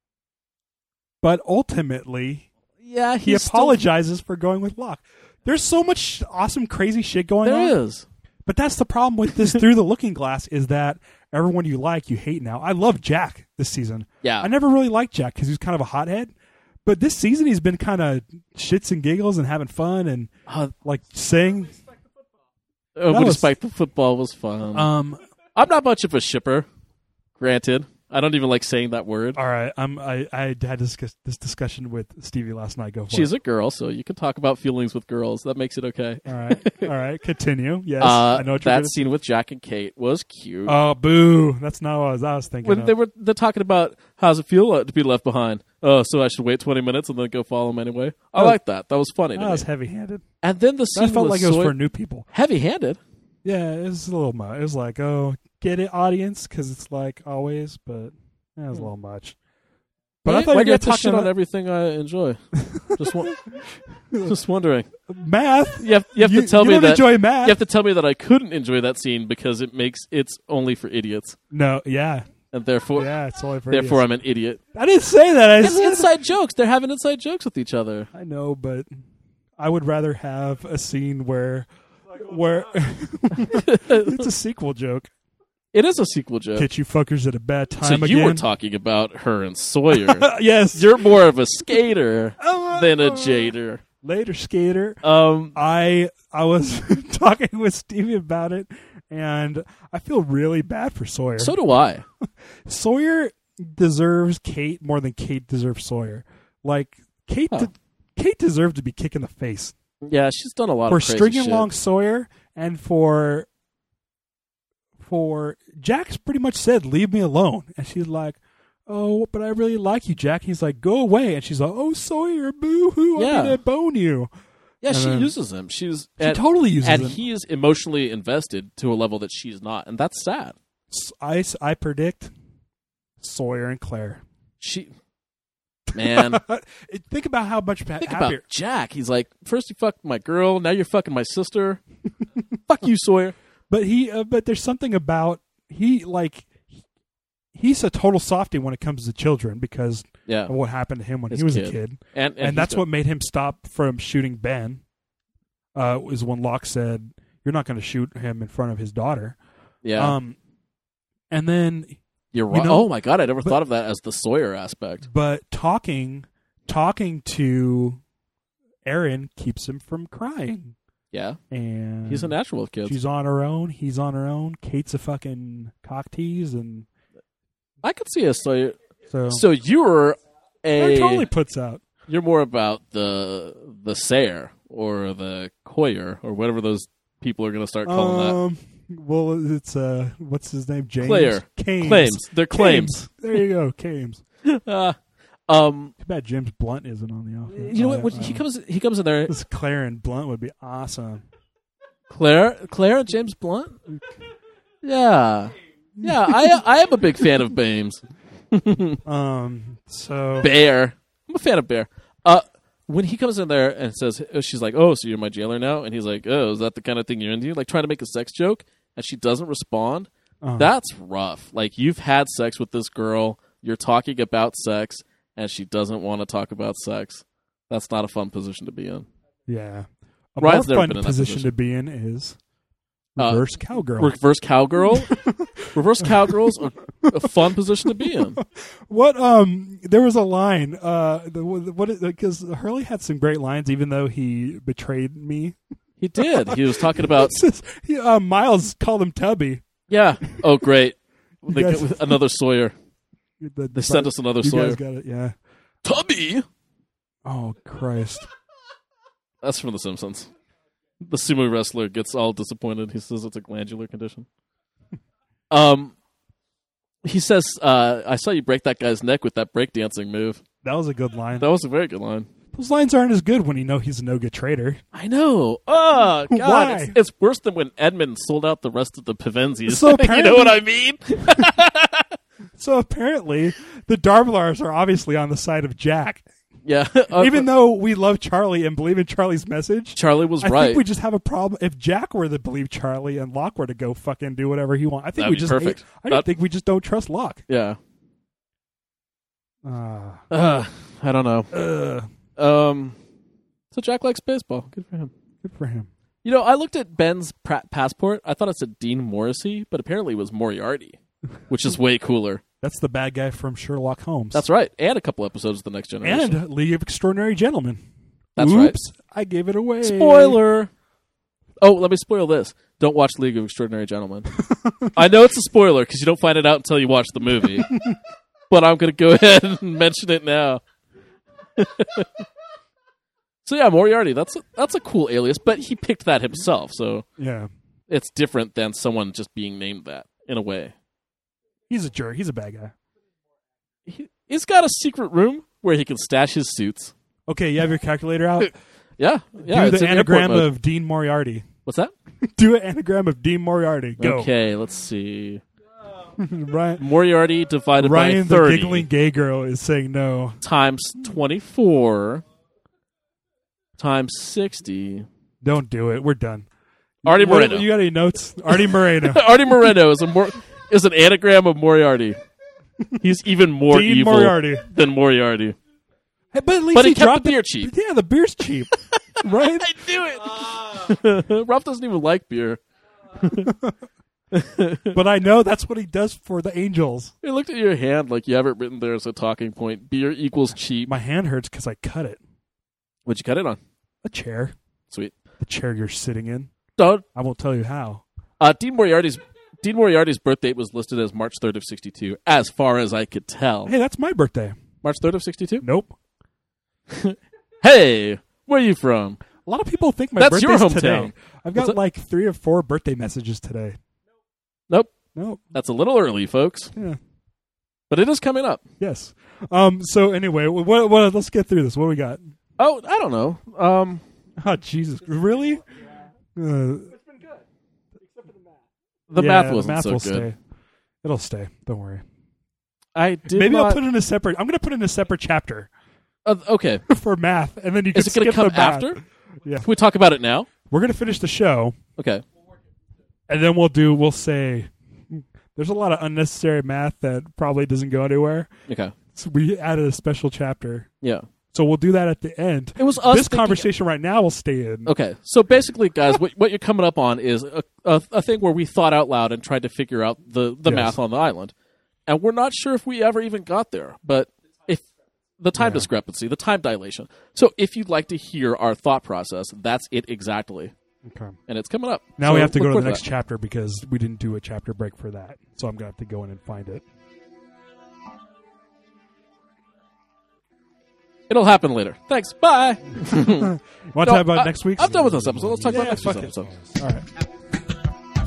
But ultimately, Yeah, he apologizes for going with Locke. There's so much awesome, crazy shit going on. There is. But that's the problem with this Through the Looking Glass is that everyone you like, you hate now. I love Jack this season. Yeah. I never really liked Jack because he was kind of a hothead. But this season he's been kind of shits and giggles and having fun and like saying. When was- Spike the Football was fun. I'm not much of a shipper, granted. I don't even like saying that word. All right, I had this discussion with Stevie last night. Go for She's it. a girl, so you can talk about feelings with girls. That makes it okay. All right. Continue. Yes, I know what you're that gonna scene with Jack and Kate was cute. Oh, boo! That's not what I was thinking. when they're talking about how's it feel to be left behind. Oh, so I should wait 20 minutes and then go follow them anyway. I like that. That was funny to that me. was heavy-handed. And then the scene That felt like it was so for new people. heavy-handed. Yeah, it was a little much. It was like, oh, get it, audience, because it's like always, but it was a little much. But I thought why you do were you have to talking shit on about everything I enjoy? Just wondering. math. You have to tell you me don't that enjoy math. you have to tell me that I couldn't enjoy that scene because it's only for idiots, No, yeah, and therefore it's only for therefore idiots. I'm an idiot. I didn't say that. I It's said inside jokes. They're having inside jokes with each other. I know, but I would rather have a scene where it's a sequel joke. It is a sequel joke. Hit you fuckers at a bad So time you again. were talking about her and Sawyer. Yes. You're more of a skater than a jader. Later, skater. Um, I was talking with Stevie about it, and I feel really bad for Sawyer. so do I. Sawyer deserves Kate more than Kate deserves Sawyer. Like Kate deserved to be kicked in the face Yeah, she's done a lot for of crazy stringing shit. along Sawyer, and for Jack's pretty much said, "Leave me alone," and she's like, "Oh, but I really like you, Jack." He's like, "Go away," and she's like, "Oh, Sawyer, boo hoo, Yeah. I'm gonna bone you." Yeah, And she then- uses him. She totally uses and him. he is emotionally invested to a level that she's not, and that's sad. I predict Sawyer and Claire. Man, Think about how much think happier. about Jack. He's like, first you fucked my girl, now you're fucking my sister. Fuck you, Sawyer. But but there's something about he he's a total softie when it comes to children because Yeah. of what happened to him when His he was kid. a kid. And That's what made him stop from shooting Ben. Was when Locke said, "You're not going to shoot him in front of his daughter." Yeah. And then, You're right. know- Oh my god, I never thought of that as the Sawyer aspect. but talking to Aaron keeps him from crying. Yeah. And He's a natural with kids. she's on her own. He's on her own. Kate's a fucking cock tease, and I could see a Sawyer. so So you're it totally puts out. you're more about the Sayer or the Coyer or whatever those people are going to start calling Well, it's what's his name? James Claire. Cames. that. Claims. They're claims. There you go, Cames. Um, Too bad James Blunt isn't on the office. you know what? When he comes in there. This Claire and Blunt would be awesome. Claire and James Blunt. Yeah. I am a big fan of Bames. So Bear. I'm a fan of Bear. When he comes in there and says, she's like, "Oh, so you're my jailer now?" And he's like, "Oh, is that the kind of thing you're into?" Like trying to make a sex joke, and she doesn't respond. That's rough. Like you've had sex with this girl, you're talking about sex, and she doesn't want to talk about sex. That's not a fun position to be in. yeah, a Ryan's more never fun been in that position position. to be in is reverse cowgirl. Reverse cowgirl. Reverse cowgirl's a fun position to be in. What there was a line because Hurley had some great lines even though he betrayed me. He did. He was talking about Miles called him Tubby. yeah. Oh, great. They guys- get another Sawyer. They sent us another You Sawyer. guys got it, yeah. Tubby. Oh Christ! That's from The Simpsons. The sumo wrestler gets all disappointed. He says it's a glandular condition. He says, "I saw you break that guy's neck with that breakdancing move." That was a good line. That was a very good line. Those lines aren't as good when you know he's a no good trader. I know. Oh God, Why? It's worse than when Edmund sold out the rest of the Pevenzis. So you know what I mean? So apparently, the Darvelars are obviously on the side of Jack. Yeah. Even though we love Charlie and believe in Charlie's message, Charlie was I right. think we just have a problem. If Jack were to believe Charlie and Locke were to go fucking do whatever he wants, I think That'd we be just perfect. I think we just don't trust Locke. Yeah. Uh, I don't know. So Jack likes baseball. Good for him. good for him. You know, I looked at Ben's passport. I thought it said Dean Morrissey, but apparently it was Moriarty, which is way cooler. That's the bad guy from Sherlock Holmes. That's right. And a couple episodes of The Next Generation. And League of Extraordinary Gentlemen. That's Oops, right. I gave it away. Spoiler. Oh, let me spoil this. Don't watch League of Extraordinary Gentlemen. I know it's a spoiler because you don't find it out until you watch the movie. But I'm going to go ahead and mention it now. So yeah, Moriarty. That's a cool alias, but he picked that himself, so Yeah, it's different than someone just being named that in a way. he's a jerk. He's a bad guy. He's got a secret room where he can stash his suits. Okay, you have your calculator out. Yeah. Do it's the in airport anagram mode. of Dean Moriarty. What's that? Do an anagram of Dean Moriarty. Go. Okay, let's see. Ryan, Moriarty divided Ryan by the 30 giggling gay girl, is saying no. times 24 times 60. Don't do it. We're done. Artie Moreno. You got any notes? Artie Moreno. Artie Moreno is an anagram of Moriarty. He's even more Dean evil Moriarty. than Moriarty. Hey, but at least But he kept dropped the beer cheap. Yeah, the beer's cheap. Right? I knew it. Ralph doesn't even like beer. But I know that's what he does for the Angels. You looked at your hand like you have it written there as a talking point. Beer equals cheap. My hand hurts because I cut it. What'd you cut it on? A chair. Sweet. The chair you're sitting in. Don't. I won't tell you how. Dean Moriarty's birth date was listed as March 3rd of 62, as far as I could tell. Hey, that's my birthday. March 3rd of 62? Nope. Hey, where are you from? A lot of people think my That's your birthday's hometown. today. I've What's got that? like 3 or 4 birthday messages today. Nope. Nope. That's a little early, folks. Yeah. But it is coming up. Yes. So anyway, what? Let's get through this. What do we got? Oh, I don't know. Oh Jesus! Really? The Yeah, math the wasn't math so will good. stay. It'll stay. Don't worry. I did Maybe not... I'll put it in a separate. I'm going to put it in a separate chapter okay. for math, and then you can Is it going to skip come the math. after? Yeah. Can we talk about it now? We're going to finish the show, Okay. and then we'll say There's a lot of unnecessary math that probably doesn't go anywhere. Okay. So we added a special chapter. Yeah. So we'll do that at the end. It was us This thinking- conversation right now will stay in. Okay. So basically, guys, what you're coming up on is a thing where we thought out loud and tried to figure out the math on the island. And we're not sure if we ever even got there. But if the time discrepancy, the time dilation. So if you'd like to hear our thought process, that's it exactly. Okay. And it's coming up. Now So we have to look go to the forward next that. chapter because we didn't do a chapter break for that. So I'm going to have to go in and find it. It'll happen later. Thanks. Bye. Want to talk about next week's? I'm done with this episode. Let's talk about next week's fuck episode. it. All right.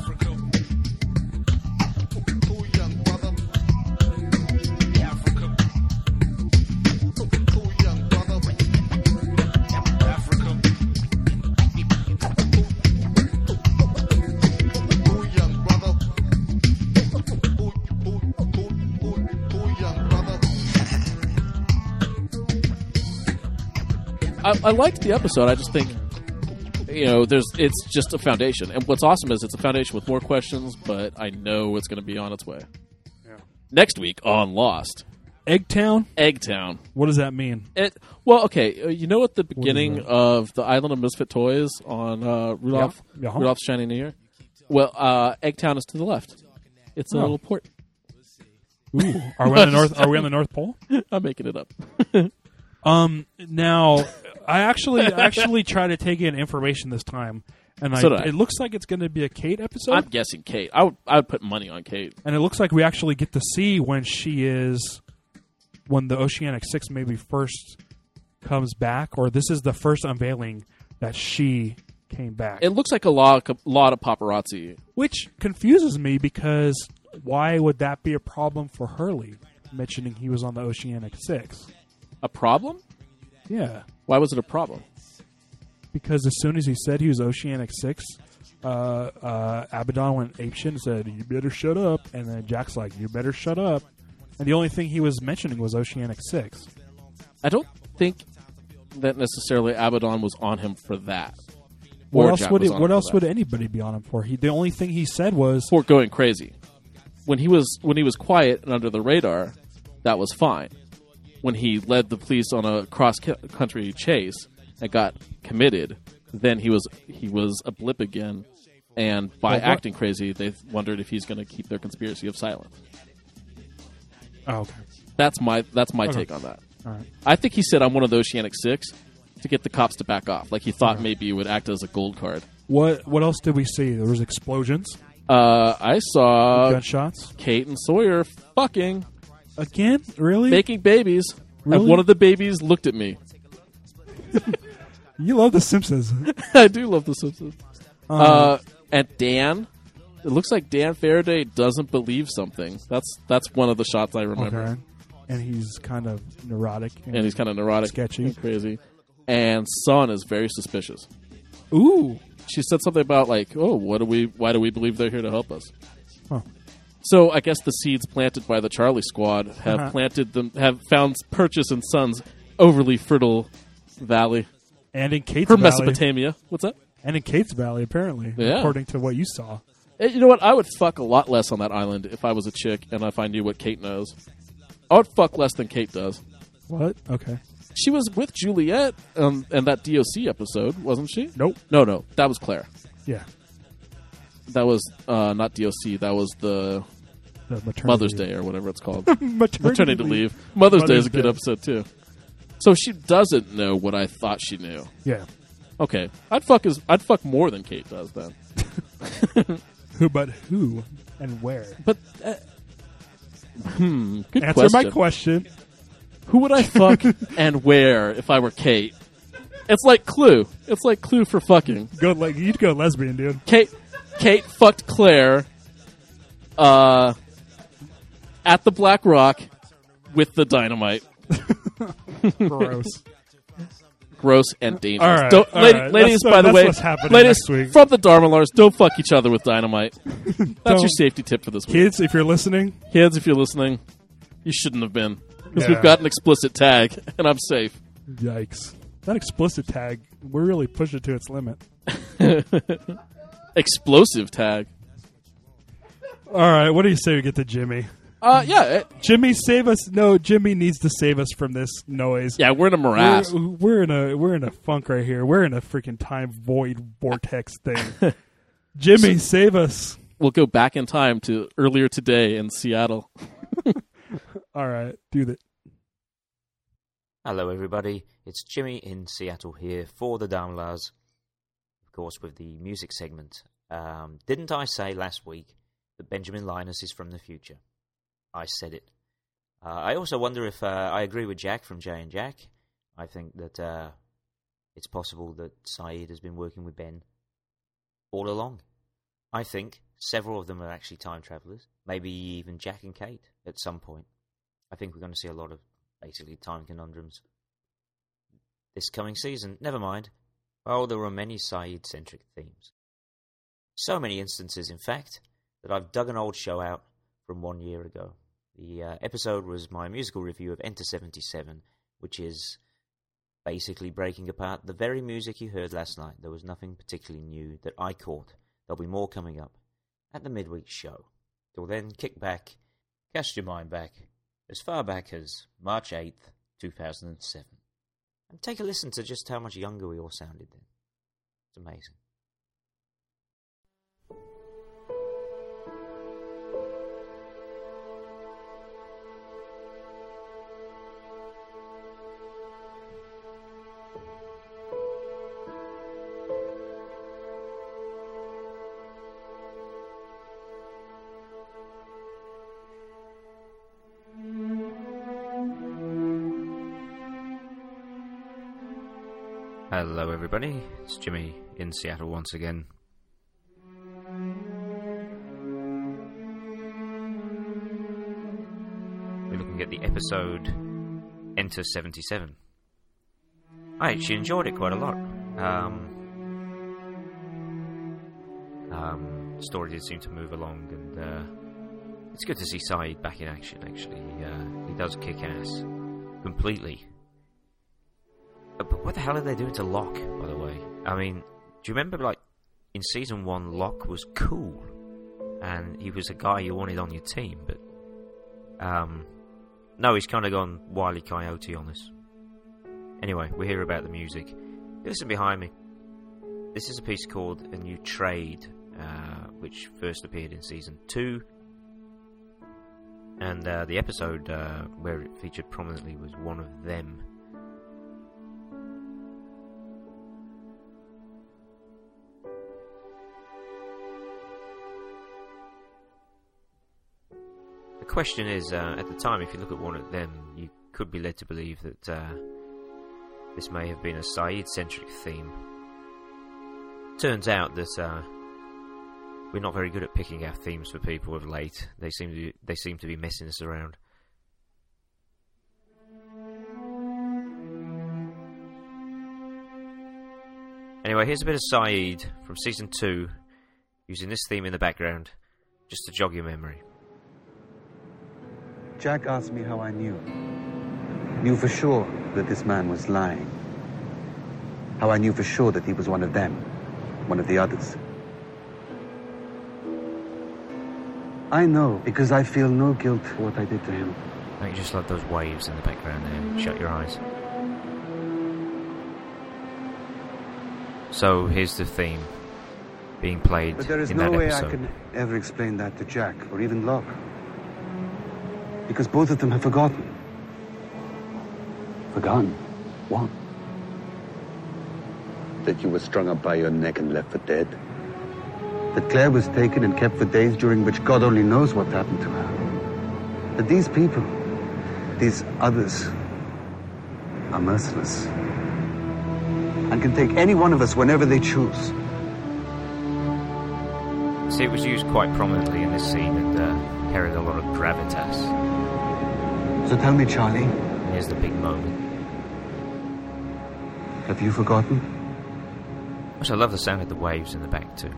I liked the episode. I just think, it's just a foundation. And what's awesome is it's a foundation with more questions, but I know it's going to be on its way. Yeah. Next week on Lost, Eggtown? Eggtown. What does that mean? You know at the beginning that? of the Island of Misfit Toys on Rudolph, Yeah. Rudolph's Shining New Year? Well, Eggtown is to the left. It's a Oh. little port. Ooh, are we on the north? Are we on the North Pole? I'm making it up. Now, I actually try to take in information this time, and So did I. it looks like it's going to be a Kate episode, I'm guessing Kate. I would put money on Kate. and it looks like we actually get to see when the Oceanic 6 maybe first comes back, or this is the first unveiling that she came back. It looks like a lot of paparazzi. Which confuses me because why would that be a problem for Hurley, mentioning he was on the Oceanic 6? A problem? Yeah, Why was it a problem? because as soon as he said he was Oceanic 6, Abaddon went apeshit and said, "You better shut up," and then Jack's like, "You better shut up," and the only thing he was mentioning was Oceanic 6. I don't think that necessarily Abaddon was on him for that. What Or else Jack would was on him what for else that. would anybody be on him for? The only thing he said was, For going crazy. When he was quiet and under the radar, that was fine. When he led the police on a cross-country chase and got committed, then he was a blip again. And by Well, what- acting crazy, they wondered if he's going to keep their conspiracy of silence. "Oh, okay, That's my take on that. all right." I think he said, "I'm one of the Oceanic 6," to get the cops to back off. Like he thought maybe it would act as a gold card. What else did we see? There was explosions, I saw gunshots. Kate and Sawyer fucking, Again? Really? making babies. Really? And one of the babies looked at me. You love The Simpsons. I do love The Simpsons. And Dan, it looks like Dan Faraday doesn't believe something. That's one of the shots I remember. Okay. And he's kind of neurotic. And he's kind of neurotic, Sketchy. and crazy. And Son is very suspicious. Ooh. She said something about like, "Oh, why do we believe they're here to help us?" Huh. So I guess the seeds planted by the Charlie Squad have have found purchase in Son's overly fertile valley, And in Kate's her Valley. Mesopotamia. What's that? And in Kate's Valley, apparently. Yeah. According to what you saw. You know what? I would fuck a lot less on that island if I was a chick and if I knew what Kate knows. I would fuck less than Kate does. What? Okay. She was with Juliet in that DOC episode, wasn't she? Nope. No. That was Claire. Yeah. That was not DOC. That was the The maternity Mother's Day or whatever it's called. Maternity, Maternity leave. Mother's Day is a Mother's good Day. episode, too. So she doesn't know what I thought she knew. Yeah. Okay. I'd fuck more than Kate does, then. Who and where? But, good Answer question. my question. Who would I fuck and where if I were Kate? It's like Clue. It's like Clue for fucking. You'd go lesbian, dude. Kate fucked Claire at the Black Rock with the dynamite. Gross. Gross and dangerous. All right, Don't, all lady- right. Ladies, That's by the that's way, what's happening ladies next week. from the Dharmalars, don't fuck each other with dynamite. That's Don't. your safety tip for this week. Kids, if you're listening, Kids, if you're listening, you shouldn't have been. Because Yeah. we've got an explicit tag, and I'm safe. yikes. That explicit tag, we really pushed it to its limit. Explosive tag. All right, what do you say we get to Jimmy? Yeah, Jimmy, save us! No, Jimmy needs to save us from this noise. yeah, we're in a morass. We're in a funk right here. We're in a freaking time void vortex thing. Jimmy, save us! We'll go back in time to earlier today in Seattle. All right, do that. Hello, everybody. It's Jimmy in Seattle here for the Downloads, of course, with the music segment. Didn't I say last week that Benjamin Linus is from the future? I said it. I also wonder if I agree with Jack from Jay and Jack. I think that it's possible that Saeed has been working with Ben all along. I think several of them are actually time travelers, maybe even Jack and Kate at some point. I think we're going to see a lot of basically time conundrums this coming season. Never mind. Oh, there are many Saeed-centric themes. So many instances, in fact, that I've dug an old show out from 1 year ago. The episode was my musical review of Enter 77, which is basically breaking apart the very music you heard last night. There was nothing particularly new that I caught. There'll be more coming up at the midweek show. Till then, kick back, cast your mind back, as far back as March 8th, 2007. And take a listen to just how much younger we all sounded then. It's amazing. Hello everybody, it's Jimmy in Seattle once again. We're looking at the episode Enter 77. I actually enjoyed it quite a lot. The story did seem to move along, and it's good to see Saeed back in action, actually. He does kick ass completely. But what the hell are they doing to Locke, by the way? I mean, do you remember, like, in Season 1, Locke was cool, and he was a guy you wanted on your team, but, no, he's kind of gone Wile E. Coyote on us. Anyway, we hear about the music. Listen behind me. This is a piece called A New Trade, which first appeared in Season 2, and the episode where it featured prominently was One of Them. The question is, at the time, if you look at One of Them, you could be led to believe that this may have been a Saeed-centric theme. Turns out that we're not very good at picking our themes for people of late. They seem to be messing us around. Anyway, here's a bit of Saeed from Season 2, using this theme in the background, just to jog your memory. Jack asked me how I knew for sure that this man was lying. How I knew for sure that he was one of them, one of the others. I know because I feel no guilt for what I did to him. Don't you just love those waves in the background there? Shut your eyes. So here's the theme being played in that episode. But there is no way I can ever explain that to Jack or even Locke. Because both of them have forgotten. Forgotten? What? That you were strung up by your neck and left for dead. That Claire was taken and kept for days during which God only knows what happened to her. That these people, these others, are merciless. And can take any one of us whenever they choose. See, it was used quite prominently in this scene and carried a lot of gravitas. So tell me, Charlie. Here's the big moment. Have you forgotten? I love the sound of the waves in the back too.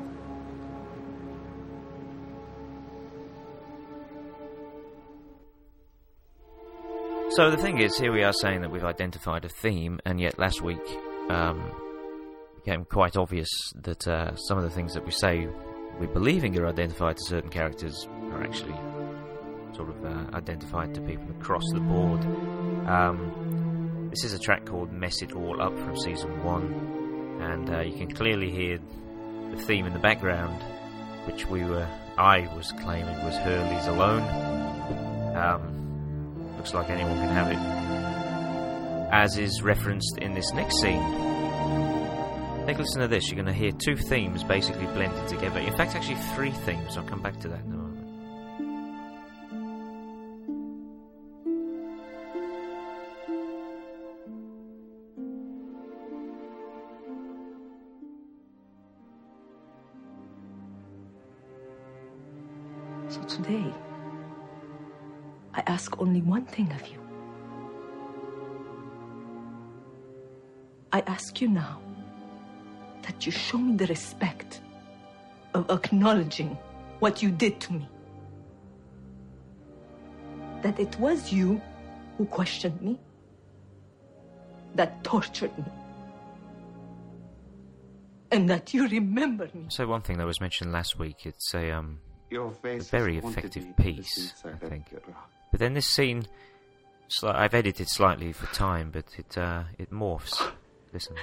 So the thing is, here we are saying that we've identified a theme, and yet last week became quite obvious that some of the things that we say we're believing are identified to certain characters are actually sort of identified to people across the board. This is a track called Mess It All Up from Season 1, and you can clearly hear the theme in the background, which I was claiming was Hurley's Alone. Looks like anyone can have it. As is referenced in this next scene. Take a listen to this. You're going to hear two themes basically blended together. In fact, actually 3 themes. I'll come back to that in a moment. So today, I ask only one thing of you. I ask you now that you show me the respect of acknowledging what you did to me. That it was you who questioned me, that tortured me, and that you remember me. So one thing that was mentioned last week, it's a very effective piece, I think. But then this scene, I've edited slightly for time, but it morphs. Listen.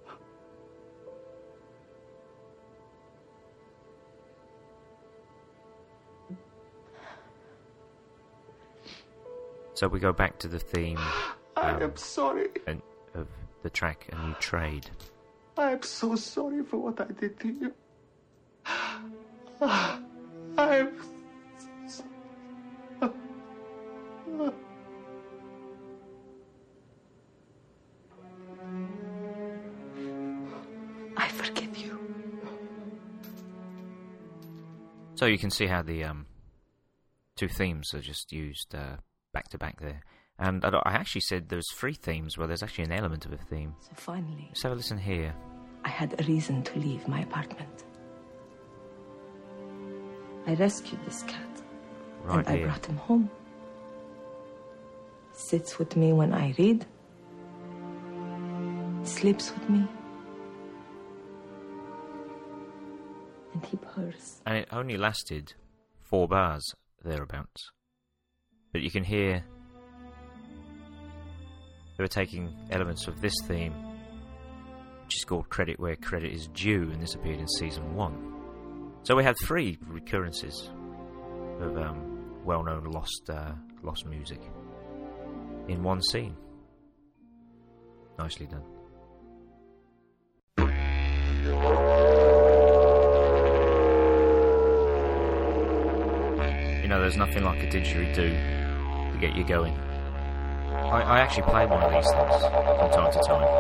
So we go back to the theme. I am sorry. Of the track A New Trade. I am so sorry for what I did to you. I am so I forgive you. So you can see how the 2 themes are just used back to back there. And I actually said there's 3 themes, well, there's actually an element of a theme. So finally, Let's have a listen here. I had a reason to leave my apartment. I rescued this cat, Right and I here. brought him home. Sits with me when I read. Sleeps with me. And he purrs. And it only lasted 4 bars, thereabouts. But you can hear they were taking elements of this theme, which is called Credit Where Credit Is Due, and this appeared in Season 1. So we had 3 recurrences of well-known lost music in one scene. Nicely done. You know, there's nothing like a didgeridoo to get you going. I actually play one of these things from time to time.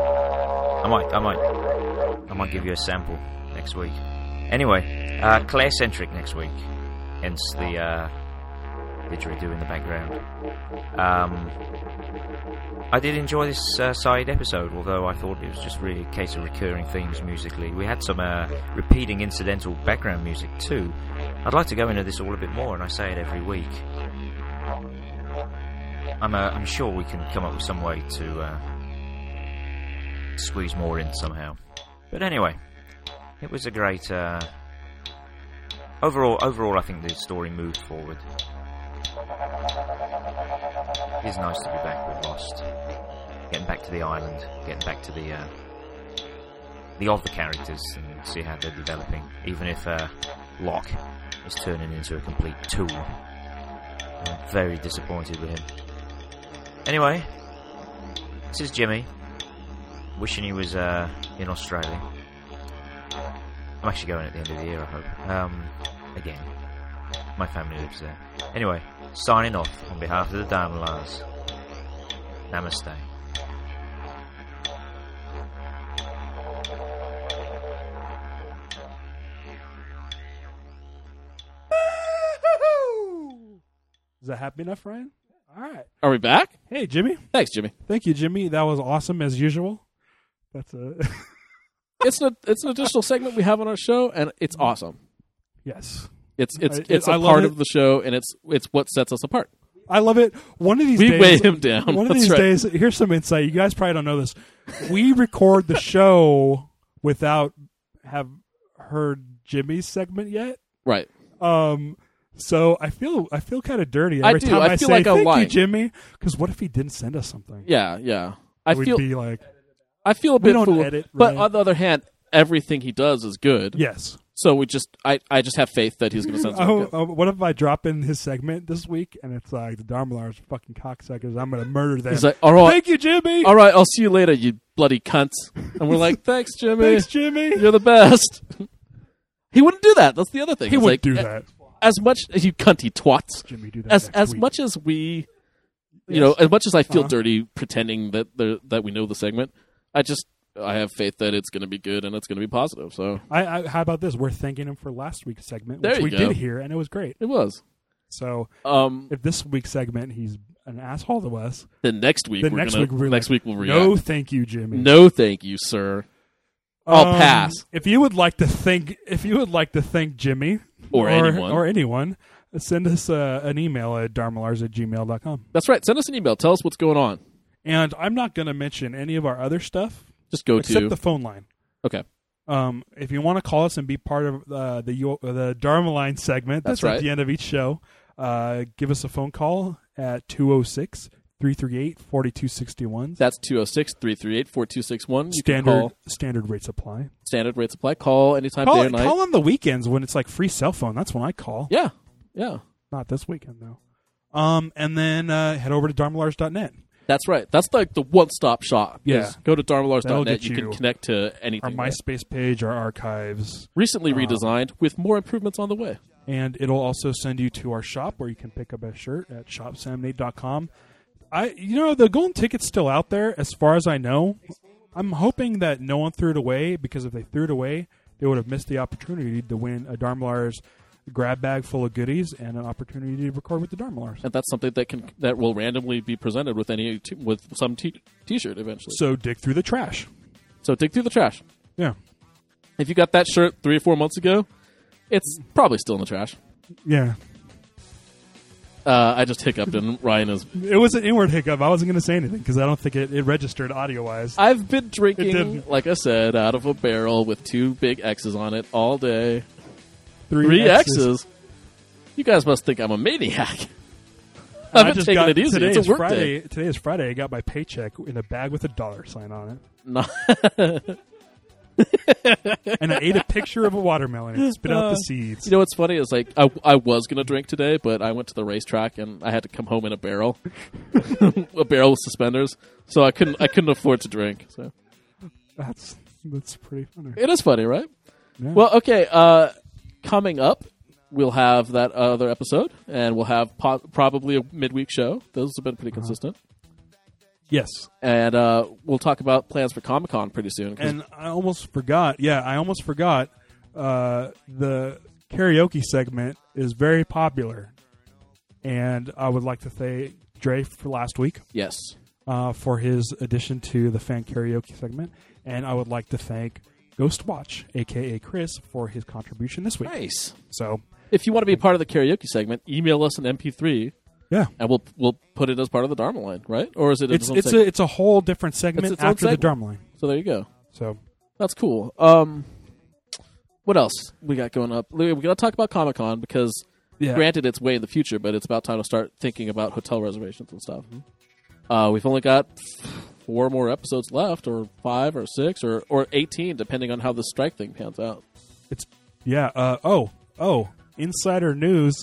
I might give you a sample next week. Anyway, Claire-centric next week, hence the didgeridoo in the background. I did enjoy this side episode, although I thought it was just really a case of recurring themes musically. We had some repeating incidental background music too. I'd like to go into this all a bit more, and I say it every week. I'm sure we can come up with some way to squeeze more in somehow. But anyway, it was a great... Overall, I think the story moved forward. It is nice to be back with Lost. Getting back to the island, getting back to the other characters and see how they're developing. Even if Locke is turning into a complete tool. I'm very disappointed with him. Anyway, this is Jimmy. Wishing he was in Australia. I'm actually going at the end of the year, I hope. Again. My family lives there. Anyway, signing off on behalf of the Dharmalars. Namaste. Is that happy enough, Ryan? All right. Are we back? Hey, Jimmy. Thanks, Jimmy. Thank you, Jimmy. That was awesome as usual. That's a It's an additional segment we have on our show, and it's awesome. yes. It's I a love part it. of the show, and it's what sets us apart. I love it. One of these We days, weigh him down. One of That's these right. days, here's some insight. You guys probably don't know this. We record the show without have heard Jimmy's segment yet. Right. So I feel kind of dirty I every do. time I I feel say like I'm thank you, lying. Jimmy. Because what if he didn't send us something? Yeah. We'd be like, I feel a we bit don't fool- edit, but right? on the other hand, everything he does is good. yes. So I just have faith that he's going to send something good. What if I drop in his segment this week and it's like the Darmalars fucking cocksuckers? I'm going to murder them. He's like, all right, thank you, Jimmy. all right, I'll see you later, you bloody cunts. And we're like, thanks, Jimmy. Thanks, Jimmy. You're the best. He wouldn't do that. That's the other thing. He It's would like, do that. As much as you cunty twats. Jimmy, do that next As week. much as we, Yes. as much as I feel Uh-huh. dirty pretending that we know the segment, I have faith that it's going to be good and it's going to be positive. So How about this? We're thanking him for last week's segment, There which you we go. did hear, and it was great. it was. So If if this week's segment he's an asshole to us, then next week then we're next gonna week we're next like, week we'll react. no, thank you, Jimmy. No, thank you, sir. I'll pass. If you would like to thank Jimmy Or anyone, send us an email at darmalars@gmail.com. That's right. Send us an email. Tell us what's going on. And I'm not going to mention any of our other stuff Just go except to the phone line. okay. If you want to call us and be part of the Dharma Line segment, That's that's right. at the end of each show, give us a phone call at 206-338-4261. That's 206-338-4261. You can Standard call. standard rates apply. Standard rates apply. Call anytime, day or night. Call on the weekends when it's like free cell phone. That's when I call. Yeah. Not this weekend though. And then head over to dharmalars.net. That's right. That's like the one-stop shop. Yeah. Is go to That'll darmalars.net. get You can you connect to Our anything. there. MySpace page, our archives, Recently redesigned with more improvements on the way. and it'll also send you to our shop where you can pick up a shirt at shopsamnate.com. The golden ticket's still out there as far as I know. I'm hoping that no one threw it away, because if they threw it away, they would have missed the opportunity to win a Dharmalars grab bag full of goodies and an opportunity to record with the Dharmalars. And that's something that will randomly be presented with with some t-shirt eventually. So dig through the trash. So dig through the trash. Yeah. If you got that shirt 3 or 4 months ago, it's probably still in the trash. Yeah. I just hiccuped and Ryan is... It was an inward hiccup. I wasn't going to say anything because I don't think it registered audio-wise. I've been It drinking, didn't. like I said, out of a barrel with 2 big X's on it all day. 3 3 X's? You guys must think I'm a maniac. I I've been just taking got, it easy. Today It's a is work Friday. day. Today is Friday. I got my paycheck in a bag with a $sign on it. No. And I ate a picture of a watermelon and spit out the seeds. You know what's funny is, like, I was going to drink today, but I went to the racetrack and I had to come home in a barrel. A barrel with suspenders. So I couldn't afford to drink. So That's pretty funny. it is funny, right? Yeah. Well, okay. Coming up, we'll have that other episode, and we'll have probably a midweek show. Those have been pretty consistent. Yes. And we'll talk about plans for Comic-Con pretty soon. 'cause And I almost forgot. Yeah, I almost forgot. The karaoke segment is very popular. And I would like to thank Dre for last week yes. for his addition to the fan karaoke segment. And I would like to thank Ghostwatch, a.k.a. Chris, for his contribution this week. Nice. So, If you want to be a part of the karaoke segment, email us an MP3, yeah. and we'll put it as part of the Dharma Line, right? Or is it its own It's segment? a whole different segment its own after the segment. drum line. So there you go. So That's cool. What else we got going up? We got to talk about Comic-Con because, yeah. granted, it's way in the future, but it's about time to start thinking about hotel reservations and stuff. We've only got 4 more episodes left, or 5 or 6 or 18, depending on how the strike thing pans out. It's Insider news.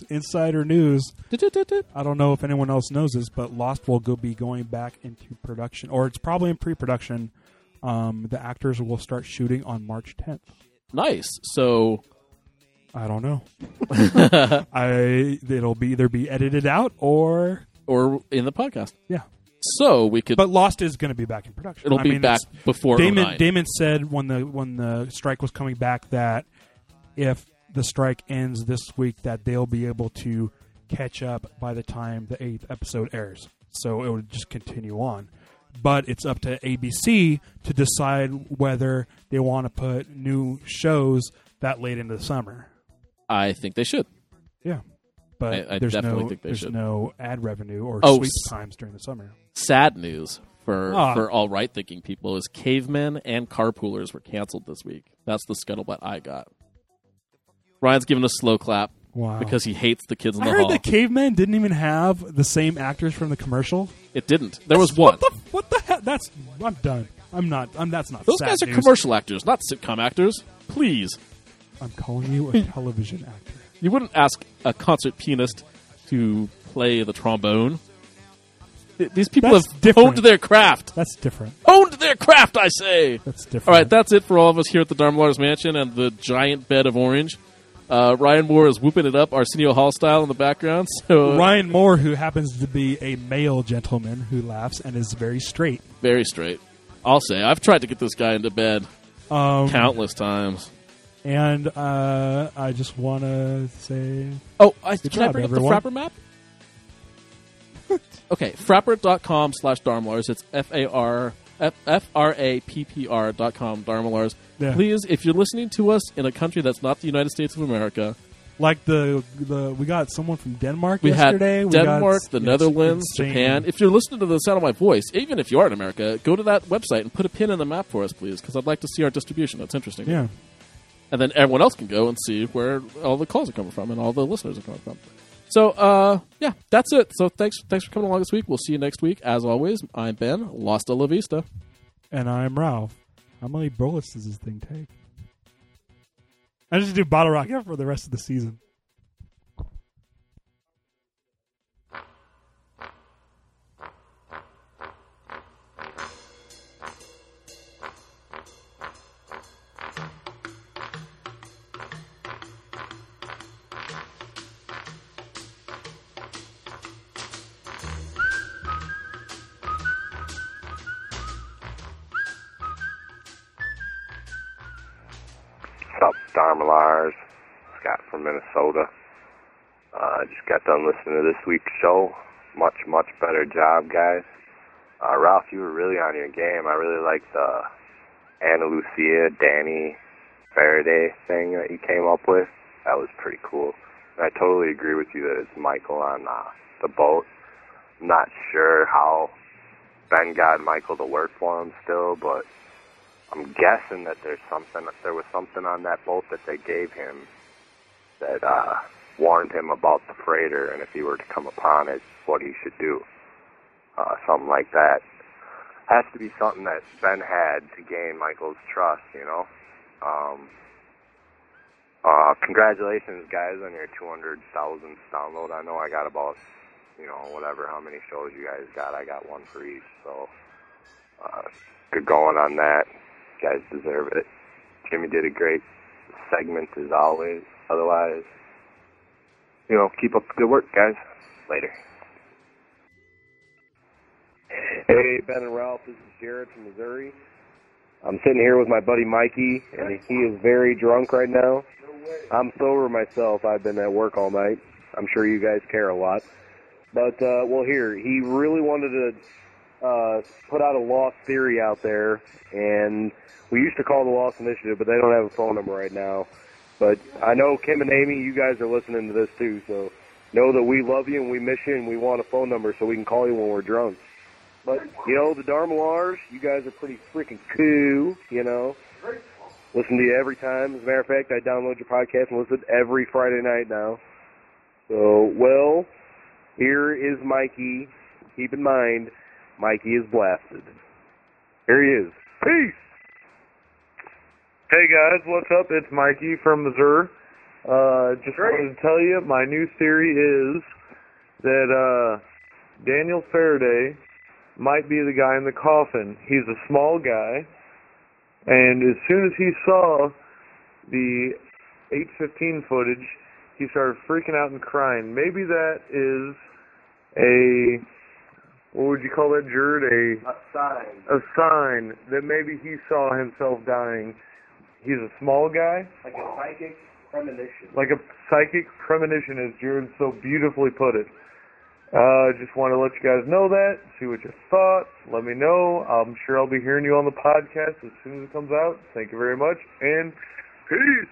I don't know if anyone else knows this, but Lost will be going back into production, or it's probably in pre-production. The actors will start shooting on March 10th. Nice. So I don't know. It'll either be edited out or in the podcast. yeah. So we could. But Lost is going to be back in production. It'll be back it's- before Damon. 09. Damon said when the strike was coming back that if the strike ends this week, that they'll be able to catch up by the time the 8th episode airs. So it would just continue on. But it's up to ABC to decide whether they want to put new shows that late into the summer. I think they should. Yeah. But I there's definitely think they should. no ad revenue or Oh, sweep times during the summer. Sad news for Ah. all right thinking people is Cavemen and Carpoolers were canceled this week. That's the scuttlebutt I got. Ryan's giving a slow clap Wow. because he hates the kids in I the heard hall. that Caveman didn't even have the same actors from the commercial. It didn't. There was one. What the heck? I'm done. That's not Those sad guys are news. commercial actors, not sitcom actors. Please. I'm calling you a television actor. You wouldn't ask a concert pianist to play the trombone. These people That's have different. honed their craft. That's different. Honed their craft, I say. That's different. All right, that's it for all of us here at the Darmlars Mansion and the giant bed of orange. Ryan Moore is whooping it up Arsenio Hall style in the background. So Ryan Moore, who happens to be a male gentleman who laughs and is very straight. Very straight. I'll say. I've tried to get this guy into bed countless times. And I just want to say... Oh, good can I job, bring everyone. up the Frapper map? Okay, frapper.com/Darmalars. It's FRAPPR.com, Darmalars. Yeah. Please, if you're listening to us in a country that's not the United States of America, Like we got someone from Denmark we yesterday. had We got- Denmark, the it's Netherlands, insane. Japan. If you're listening to the sound of my voice, even if you are in America, go to that website and put a pin in the map for us, please, because I'd like to see our distribution. That's interesting. Yeah. And then everyone else can go and see where all the calls are coming from and all the listeners are coming from. So, yeah, that's it. So thanks for coming along this week. We'll see you next week. As always, I'm Ben. Lost a la vista. And I'm Ralph. How many bullets does this thing take? I just do Bottle Rocket for the rest of the season. What's up, Darmalars? Scott from Minnesota. Just got done listening to this week's show. Much, much better job, guys. Ralph, you were really on your game. I really liked the Ana Lucia, Danny Faraday thing that you came up with. That was pretty cool. And I totally agree with you that it's Michael on the boat. I'm not sure how Ben got Michael to work for him still, but I'm guessing that there was something on that boat that they gave him that warned him about the freighter, and if he were to come upon it, what he should do. Something like that. Has to be something that Ben had to gain Michael's trust, you know. Congratulations, guys, on your 200,000th download. I know I got about, whatever, how many shows you guys got. I got one for each, so good going on that. You guys deserve it. Jimmy did a great segment as always. Otherwise, keep up the good work, guys. Later. Hey, Ben and Ralph, this is Jared from Missouri. I'm sitting here with my buddy Mikey, and he is very drunk right now. I'm sober myself. I've been at work all night. I'm sure you guys care a lot. But, here, he really wanted to put out a Lost theory out there, and we used to call the Lost Initiative, but they don't have a phone number right now. But I know Kim and Amy, you guys are listening to this too, so know that we love you and we miss you and we want a phone number so we can call you when we're drunk. But, the Darmalars, you guys are pretty freaking cool, Listen to you every time. As a matter of fact, I download your podcast and listen every Friday night now. So, here is Mikey. Keep in mind, Mikey is blasted. Here he is. Peace! Hey guys, what's up? It's Mikey from Missouri. Just wanted to tell you, my new theory is that Daniel Faraday might be the guy in the coffin. He's a small guy, and as soon as he saw the 8:15 footage, he started freaking out and crying. Maybe that is what would you call that, Jared? A sign. A sign that maybe he saw himself dying. He's a small guy. Like a psychic premonition. Like a psychic premonition, as Jared so beautifully put it. Just want to let you guys know that, see what you thought, let me know. I'm sure I'll be hearing you on the podcast as soon as it comes out. Thank you very much, and peace!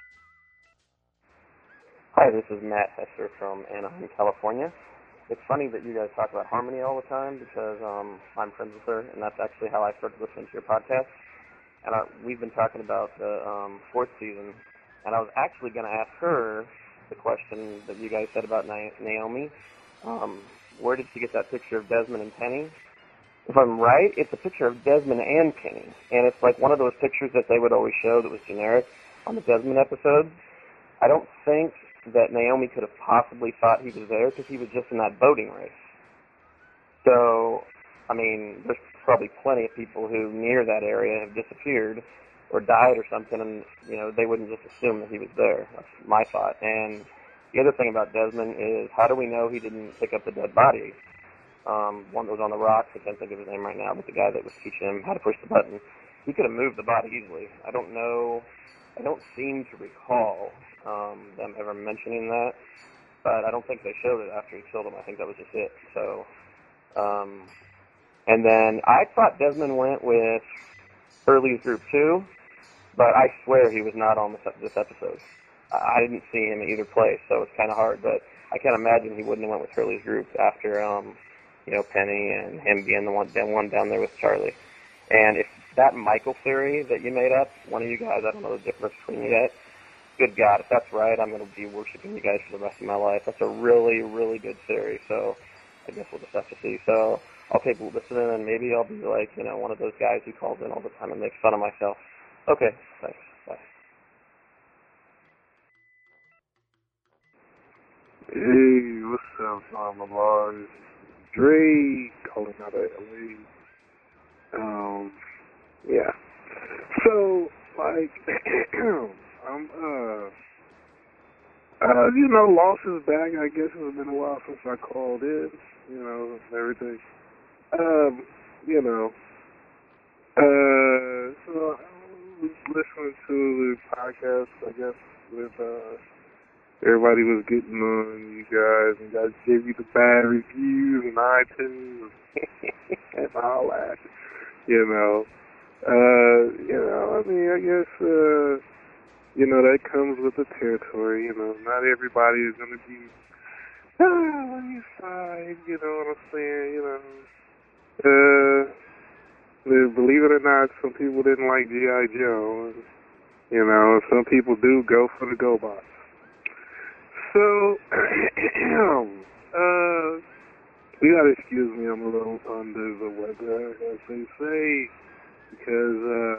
Hi, this is Matt Hester from Anaheim, California. It's funny that you guys talk about Harmony all the time because I'm friends with her, and that's actually how I started listening to your podcast. And we've been talking about the fourth season And I was actually going to ask her the question that you guys said about Naomi. Where did she get that picture of Desmond and Penny? If I'm right, it's a picture of Desmond and Penny. And it's like one of those pictures that they would always show that was generic on the Desmond episodes. I don't think that Naomi could have possibly thought he was there because he was just in that boating race. So, I mean, there's probably plenty of people who near that area have disappeared or died or something, and, you know, they wouldn't just assume that he was there. That's my thought. And the other thing about Desmond is, how do we know he didn't pick up the dead body? One that was on the rocks, I can't think of his name right now, but the guy that was teaching him how to push the button, he could have moved the body easily. I don't know, I don't seem to recall them ever mentioning that, but I don't think they showed it after he killed him. I think that was just it. So, and then I thought Desmond went with Hurley's group too, but I swear he was not on this episode. I didn't see him in either place, so it's kind of hard, but I can't imagine he wouldn't have went with Hurley's group after, you know, Penny and him being the one down there with Charlie. And if that Michael theory that you made up, one of you guys, I don't know the difference between you guys, good God, if that's right, I'm going to be worshiping you guys for the rest of my life. That's a really, really good theory, so I guess we'll just have to see. So I'll take a listen, and maybe I'll be like, you know, one of those guys who calls in all the time and makes fun of myself. Okay, thanks. Bye. Hey, what's up, Tom Lars? Dre calling out of LA. Yeah. So, like, you know, Lost is back. I guess it's been a while since I called in, you know, and everything. You know, so I was listening to the podcast, I guess, with, everybody was getting on you guys, and guys gave you the bad reviews and iTunes and all that, you know. I mean, I guess, you know, that comes with the territory, you know. Not everybody is going to be, on your side, you know what I'm saying, you know. Believe it or not, some people didn't like G.I. Joe, and, you know, some people do go for the GoBots. So, you gotta excuse me, I'm a little under the weather, as they say, because,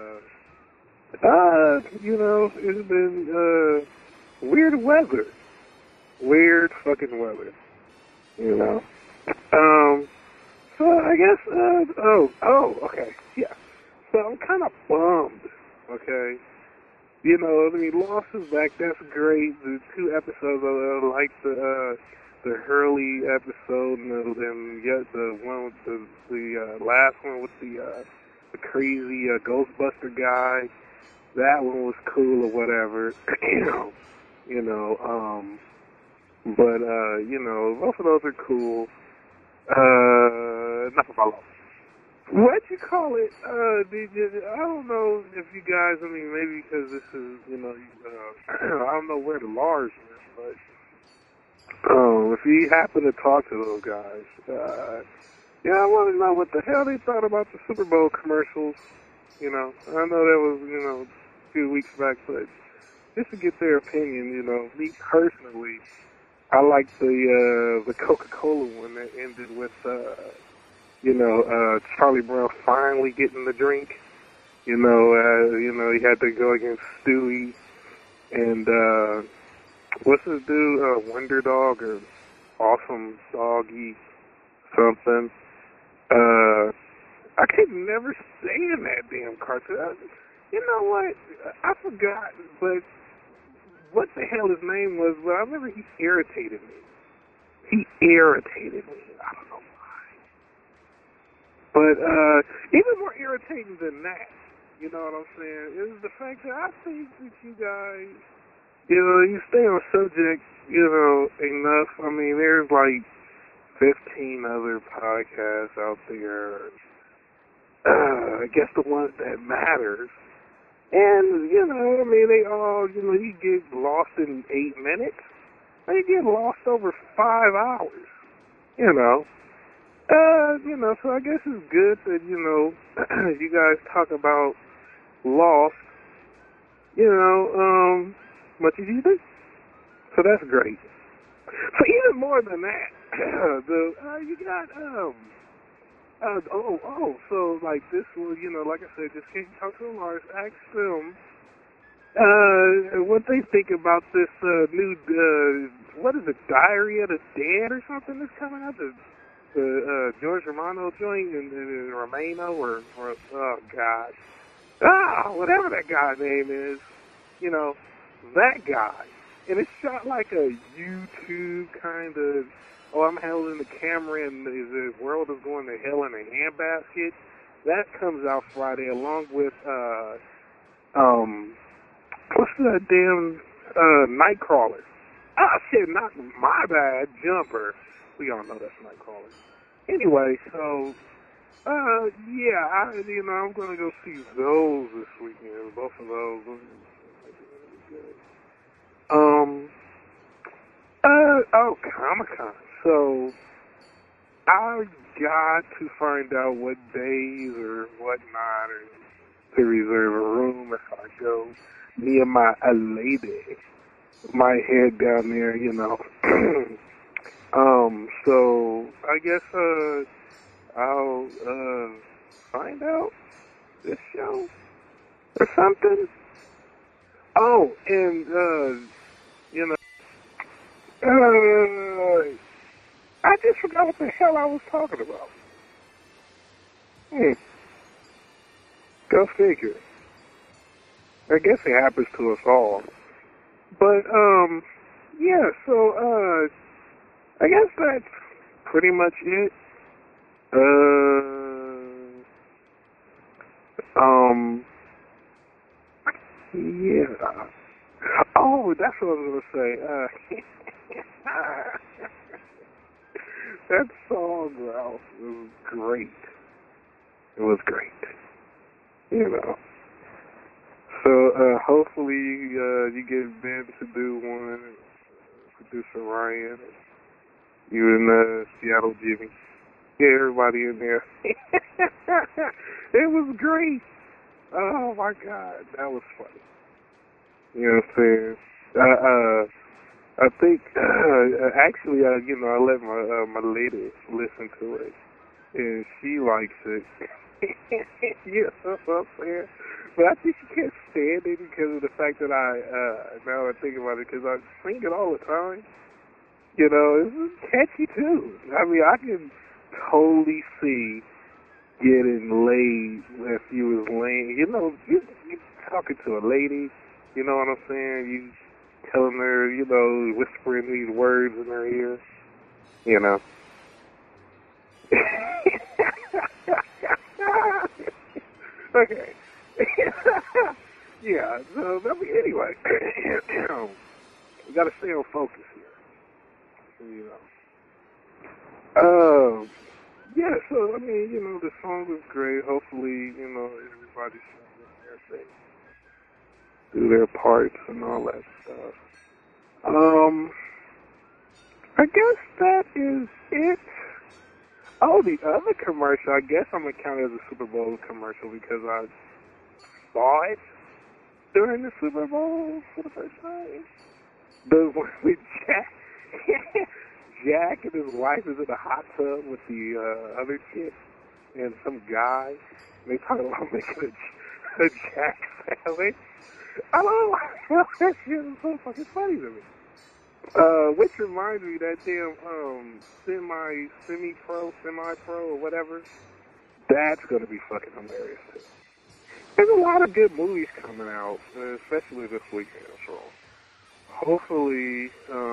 you know, it's been, weird weather. Weird fucking weather. You know? So I guess, okay, yeah. So I'm kind of bummed, okay? You know, I mean, Lost is back. That's great. The two episodes, I like the Hurley episode, and yet the one with the last one with the crazy Ghostbuster guy. That one was cool or whatever. you know, but you know, both of those are cool. Enough about Lost. What you call it? I don't know if you guys, I mean, maybe because this is, you know, I don't know where the Lars is, but if you happen to talk to those guys, yeah, I want to know what the hell they thought about the Super Bowl commercials. You know, I know that was, you know, a few weeks back, but just to get their opinion, you know, me personally, I like the Coca-Cola one that ended with, you know, Charlie Brown finally getting the drink. You know, he had to go against Stewie and, what's his dude, Wonder Dog or Awesome Doggy something. I can never stand that damn cartoon. You know what? I forgot, but what the hell his name was, but I remember he irritated me. He irritated me. I don't know. But even more irritating than that, you know what I'm saying, is the fact that I think that you guys, you know, you stay on subject, you know, enough. I mean, there's like 15 other podcasts out there. I guess the ones that matters. And, you know, I mean, they all, you know, you get lost in 8 minutes. They get lost over 5 hours, you know. You know, so I guess it's good that, you know, you guys talk about Lost. You know, much as you do. So that's great. So even more than that, you got so like this will, like I said, just can't talk to Lars. Ask them what they think about this new what is it, Diary of the Dead or something that's coming out, the George Romano joint and Romano or oh god, whatever that guy's name is, that guy. And it's shot like a YouTube kind of, I'm holding the camera and the world is going to hell in a handbasket. That comes out Friday along with, what's that damn, Nightcrawler? Oh shit, not my bad, Jumper. We all know that's Nightcrawler. Anyway, so, yeah, I'm gonna go see those this weekend, both of those. Comic-Con. So, I got to find out what days or whatnot, or to reserve a room if I go. Me and my lady, my head down there, so, I guess, I'll, find out this show or something. Oh, and, I just forgot what the hell I was talking about. Go figure. I guess it happens to us all. But, yeah, so, I guess that's pretty much it. Yeah. Oh, that's what I was going to say. That song, Ralph, was great. It was great. So, hopefully, you get Ben to do one, producer Ryan, you and Seattle Jimmy. Get everybody in there. It was great. Oh, my God. That was funny. You know what I'm saying? I think, actually, I let my lady listen to it, and she likes it. You know what I'm saying? But I think she can't stand it because of the fact that now I think about it, because I sing it all the time. It's catchy, too. I mean, I can totally see getting laid if you was laying, you talking to a lady, you know what I'm saying? You telling her, whispering these words in her ear, Okay. Yeah, so, anyway, we gotta stay on focus here, yeah, so, I mean, the song was great. Hopefully, everybody's there, they do their parts and all that stuff. I guess that is it. Oh, the other commercial, I guess I'm going to count it as a Super Bowl commercial because I saw it during the Super Bowl for the first time. The one with Jack. Jack and his wife is in a hot tub with the other chick and some guy. They talk about making a Jack sandwich. I don't know. That shit is so fucking funny to me. Which reminds me that damn semi-pro or whatever. That's gonna be fucking hilarious too. There's a lot of good movies coming out, especially this weekend. So hopefully,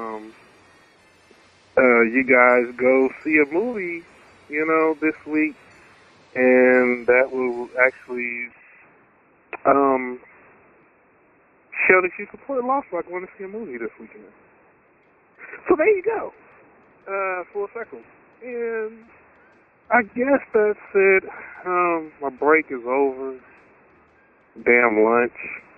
you guys go see a movie, this week, and that will actually show that you support Lost Rock going to see a movie this weekend. So there you go. Full circle. And I guess that's it. My break is over. Damn lunch.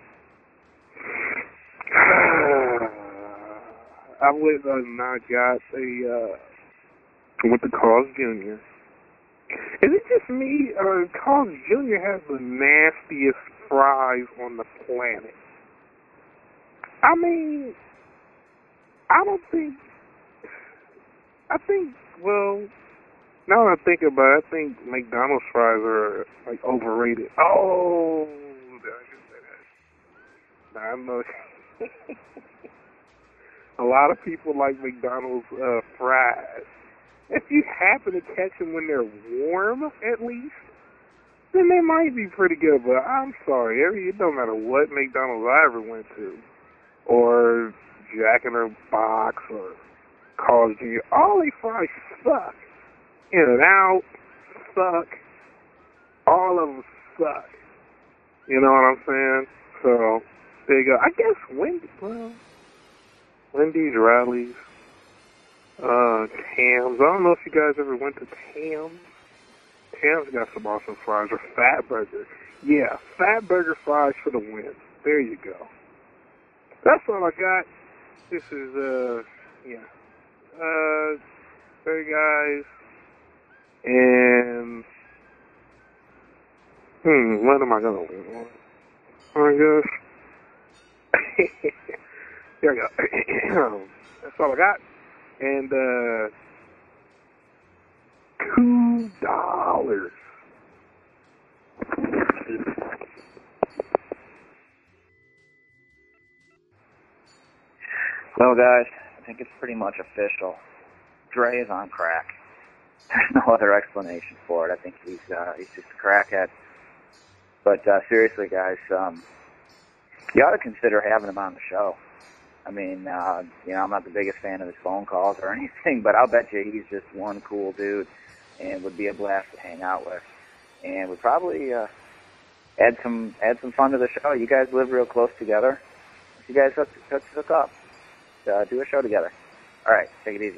I went and I got went to Carl's Jr. Is it just me, or Carl's Jr. has the nastiest fries on the planet? I mean, well, now that I think about it, I think McDonald's fries are, like, overrated. Oh, did I just say that? Nah, I know. A lot of people like McDonald's fries. If you happen to catch them when they're warm, at least, then they might be pretty good. But I'm sorry, it don't matter what McDonald's I ever went to, or Jack in the Box, or Carl's Jr., all they fries suck. In-N-Out suck. All of them suck. You know what I'm saying? So, there you go. I guess Wendy's, Rally's, Tam's. I don't know if you guys ever went to Tam's. Tam's got some awesome fries. Or Fat Burger. Yeah, Fat Burger fries for the win. There you go. That's all I got. This is, hey guys. And, what am I gonna win? I guess. There we go. That's all I got. And, $2. Well, guys, I think it's pretty much official. Dre is on crack. There's no other explanation for it. I think he's just a crackhead. But seriously, guys, you ought to consider having him on the show. I mean, I'm not the biggest fan of his phone calls or anything, but I'll bet you he's just one cool dude and would be a blast to hang out with. And would probably add some fun to the show. You guys live real close together. If you guys hook up, do a show together. All right, take it easy.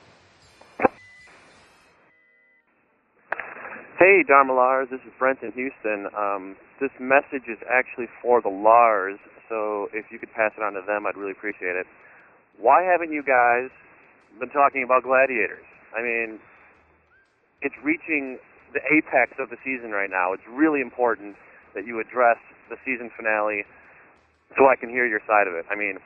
Hey, Dharma Lars, this is Brent in Houston. This message is actually for the Lars, so if you could pass it on to them, I'd really appreciate it. Why haven't you guys been talking about Gladiators? I mean, it's reaching the apex of the season right now. It's really important that you address the season finale so I can hear your side of it. I mean,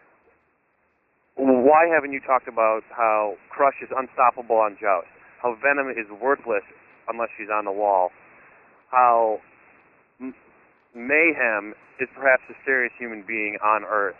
why haven't you talked about how Crush is unstoppable on Joust, how Venom is worthless unless she's on the wall, how Mayhem is perhaps the scariest human being on Earth,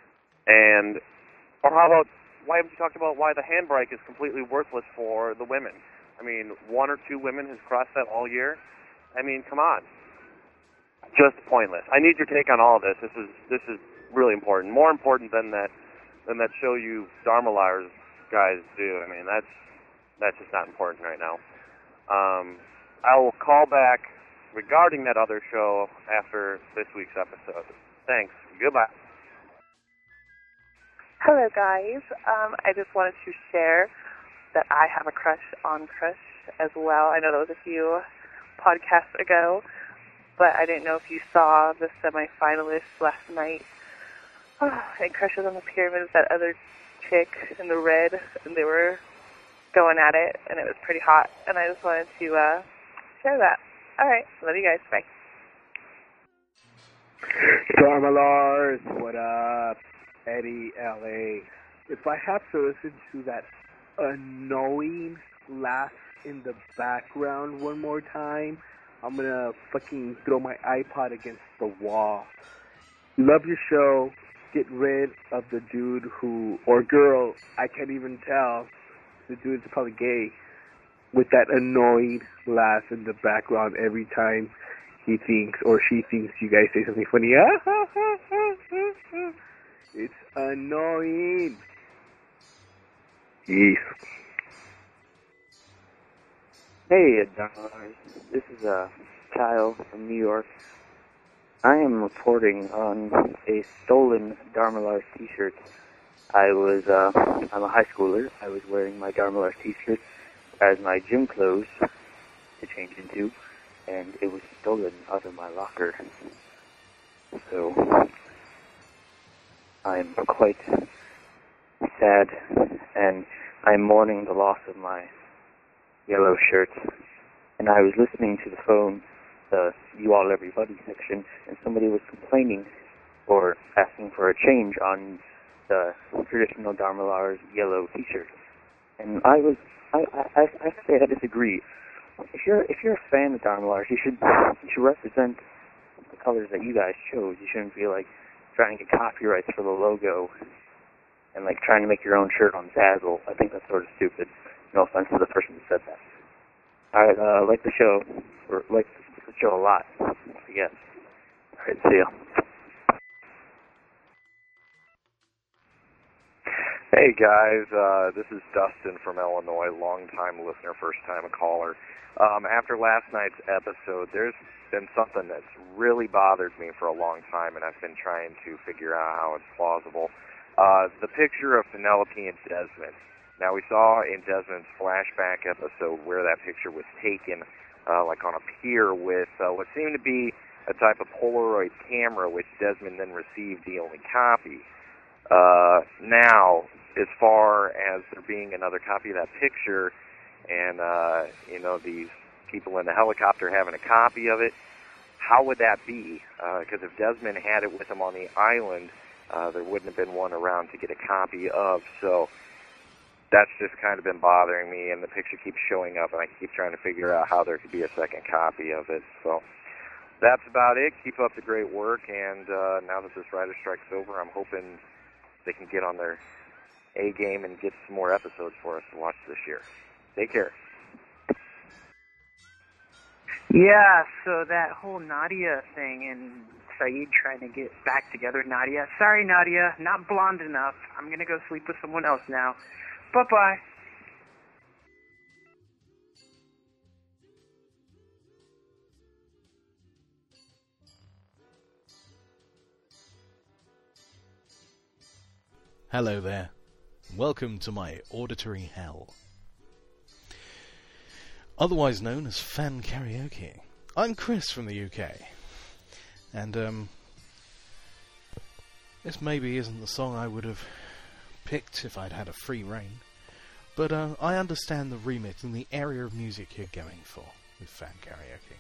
or how about, why haven't you talked about why the handbrake is completely worthless for the women? I mean, 1 or 2 women has crossed that all year. I mean, come on. Just pointless. I need your take on all of this. This is really important. More important than that show you Dharma Lars guys do. I mean, that's just not important right now. I will call back regarding that other show after this week's episode. Thanks. Goodbye. Hello, guys. I just wanted to share that I have a crush on Crush as well. I know that was a few podcasts ago, but I didn't know if you saw the semifinalists last night. And Crush was on the pyramid with that other chick in the red, and they were going at it, and it was pretty hot. And I just wanted to share that. All right. Love you guys. Bye. Dharma Lars, what up? Eddie, LA. If I have to listen to that annoying laugh in the background one more time, I'm gonna fucking throw my iPod against the wall. Love your show. Get rid of the dude or girl, I can't even tell. The dude's probably gay, with that annoying laugh in the background every time he thinks or she thinks you guys say something funny. It's annoying. Yes. Hey, Lars. This is Kyle from New York. I am reporting on a stolen Dharma Lars t-shirt. I'm a high schooler. I was wearing my Dharma Lars t-shirt as my gym clothes to change into, and it was stolen out of my locker. So, I'm quite sad, and I'm mourning the loss of my yellow shirt. And I was listening to the phone, the You All Everybody section, and somebody was complaining or asking for a change on the traditional Dharma-Lars yellow T-shirt. And I say I disagree. If you're a fan of Dharma-Lars, you should represent the colors that you guys chose. You shouldn't be like trying to get copyrights for the logo and like trying to make your own shirt on Zazzle. I think that's sort of stupid. No offense to the person who said that. I like the show, or like the show a lot. Yes. All right, see ya. Hey guys, this is Dustin from Illinois, long-time listener, first-time caller. After last night's episode, there's been something that's really bothered me for a long time, and I've been trying to figure out how it's plausible. The picture of Penelope and Desmond. Now, we saw in Desmond's flashback episode where that picture was taken, like on a pier with what seemed to be a type of Polaroid camera, which Desmond then received the only copy. Now, as far as there being another copy of that picture, and, these people in the helicopter having a copy of it, how would that be? Because if Desmond had it with him on the island, there wouldn't have been one around to get a copy of, so that's just kind of been bothering me, and the picture keeps showing up, and I keep trying to figure out how there could be a second copy of it, so that's about it. Keep up the great work, and now that this writer strike's over, I'm hoping they can get on their A game and get some more episodes for us to watch this year. Take care. Yeah, so that whole Nadia thing and Saeed trying to get back together with Nadia. Sorry, Nadia, not blonde enough. I'm going to go sleep with someone else now. Bye-bye. Hello there. Welcome to my auditory hell. Otherwise known as Fan Karaoke. I'm Chris from the UK. And, this maybe isn't the song I would have picked if I'd had a free rein. But, I understand the remit and the area of music you're going for with Fan Karaoke.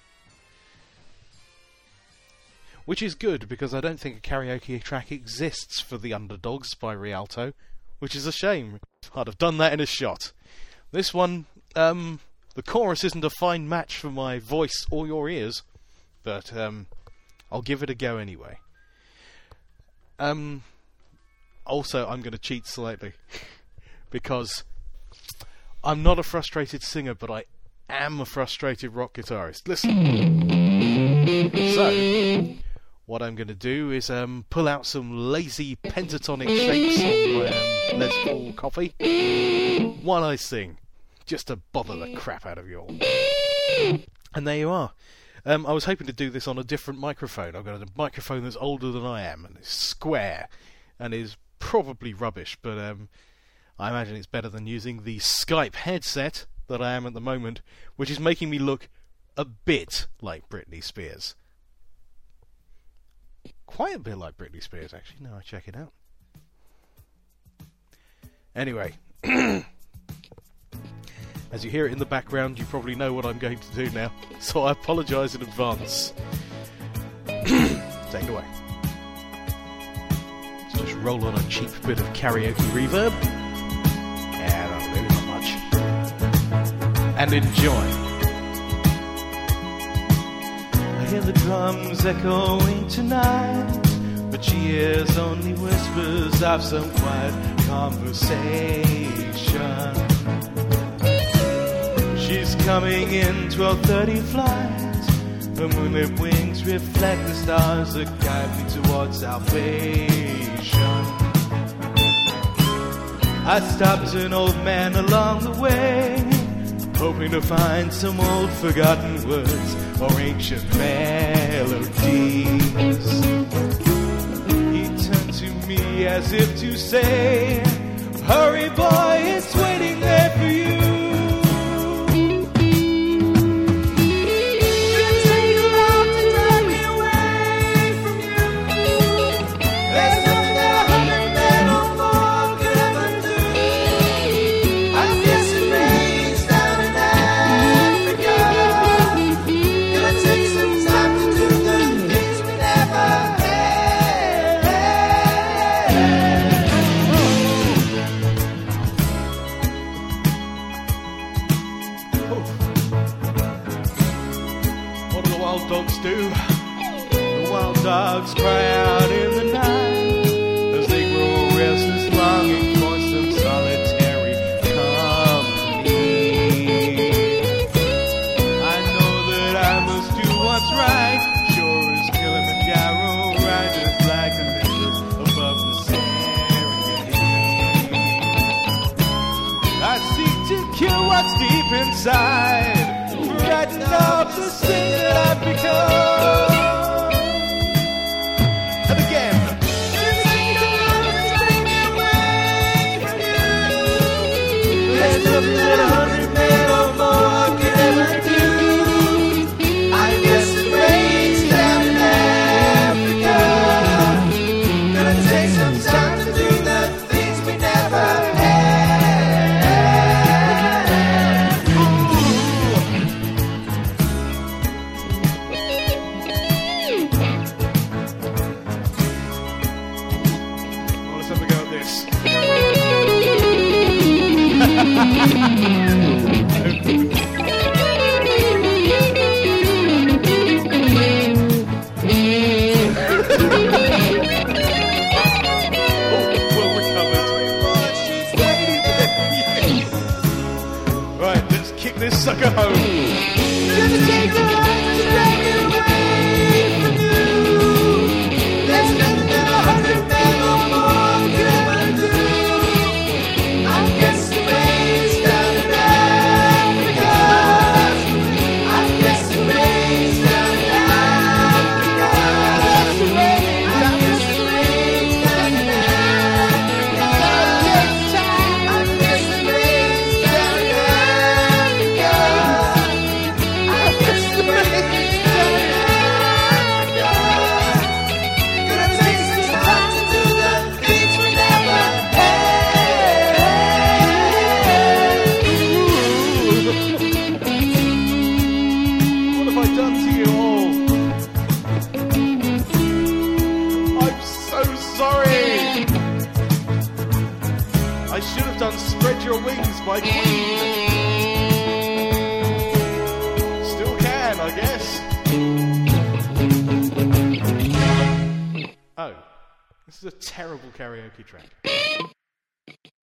Which is good, because I don't think a karaoke track exists for The Underdogs by Rialto, which is a shame. I'd have done that in a shot. This one, the chorus isn't a fine match for my voice or your ears, but I'll give it a go anyway. Also, I'm going to cheat slightly, because I'm not a frustrated singer, but I am a frustrated rock guitarist. Listen. So, what I'm going to do is pull out some lazy pentatonic shapes on my Les Paul coffee while I sing, just to bother the crap out of you all. And there you are. I was hoping to do this on a different microphone. I've got a microphone that's older than I am, and it's square, and is probably rubbish, but I imagine it's better than using the Skype headset that I am at the moment, which is making me look a bit like Britney Spears. Quite a bit like Britney Spears, actually, now I check it out. Anyway, as you hear it in the background, you probably know what I'm going to do now, so I apologise in advance. Take it away. Let's just roll on a cheap bit of karaoke reverb. Yeah, that'll do, not much. And enjoy. I hear the drums echoing tonight, but she hears only whispers of some quiet conversation. She's coming in 12:30 flight. Her moonlit wings reflect the stars that guide me towards salvation. I stopped an old man along the way, hoping to find some old forgotten words or ancient melodies. He turned to me as if to say, hurry boy, it's waiting there for you. dogs cry out in the night as they grow restless, longing for some solitary company. I know that I must do what's right, sure as Kilimanjaro rises like a lizard above the Serengeti. I seek to cure what's deep inside, frightened of the thing that I've become. And again. There's nothing that 100 men or more could ever do. I guess the rain's down in Africa. Gonna take some time to do the things we never Right, let's kick this sucker home. Gonna take the light to drag me away from you. There's nothing that 100 men or more could ever do. I guess the rain's down in Africa. I guess the rain's down in Africa. I guess the rain's down in Africa. I guess the rain's down in Africa. I guess the rain's down in Africa. Gonna take some time to do the things we never What have I done to you all? I'm so sorry. I should have done Spread Your Wings by Queen. Still can, I guess. Oh, this is a terrible karaoke track.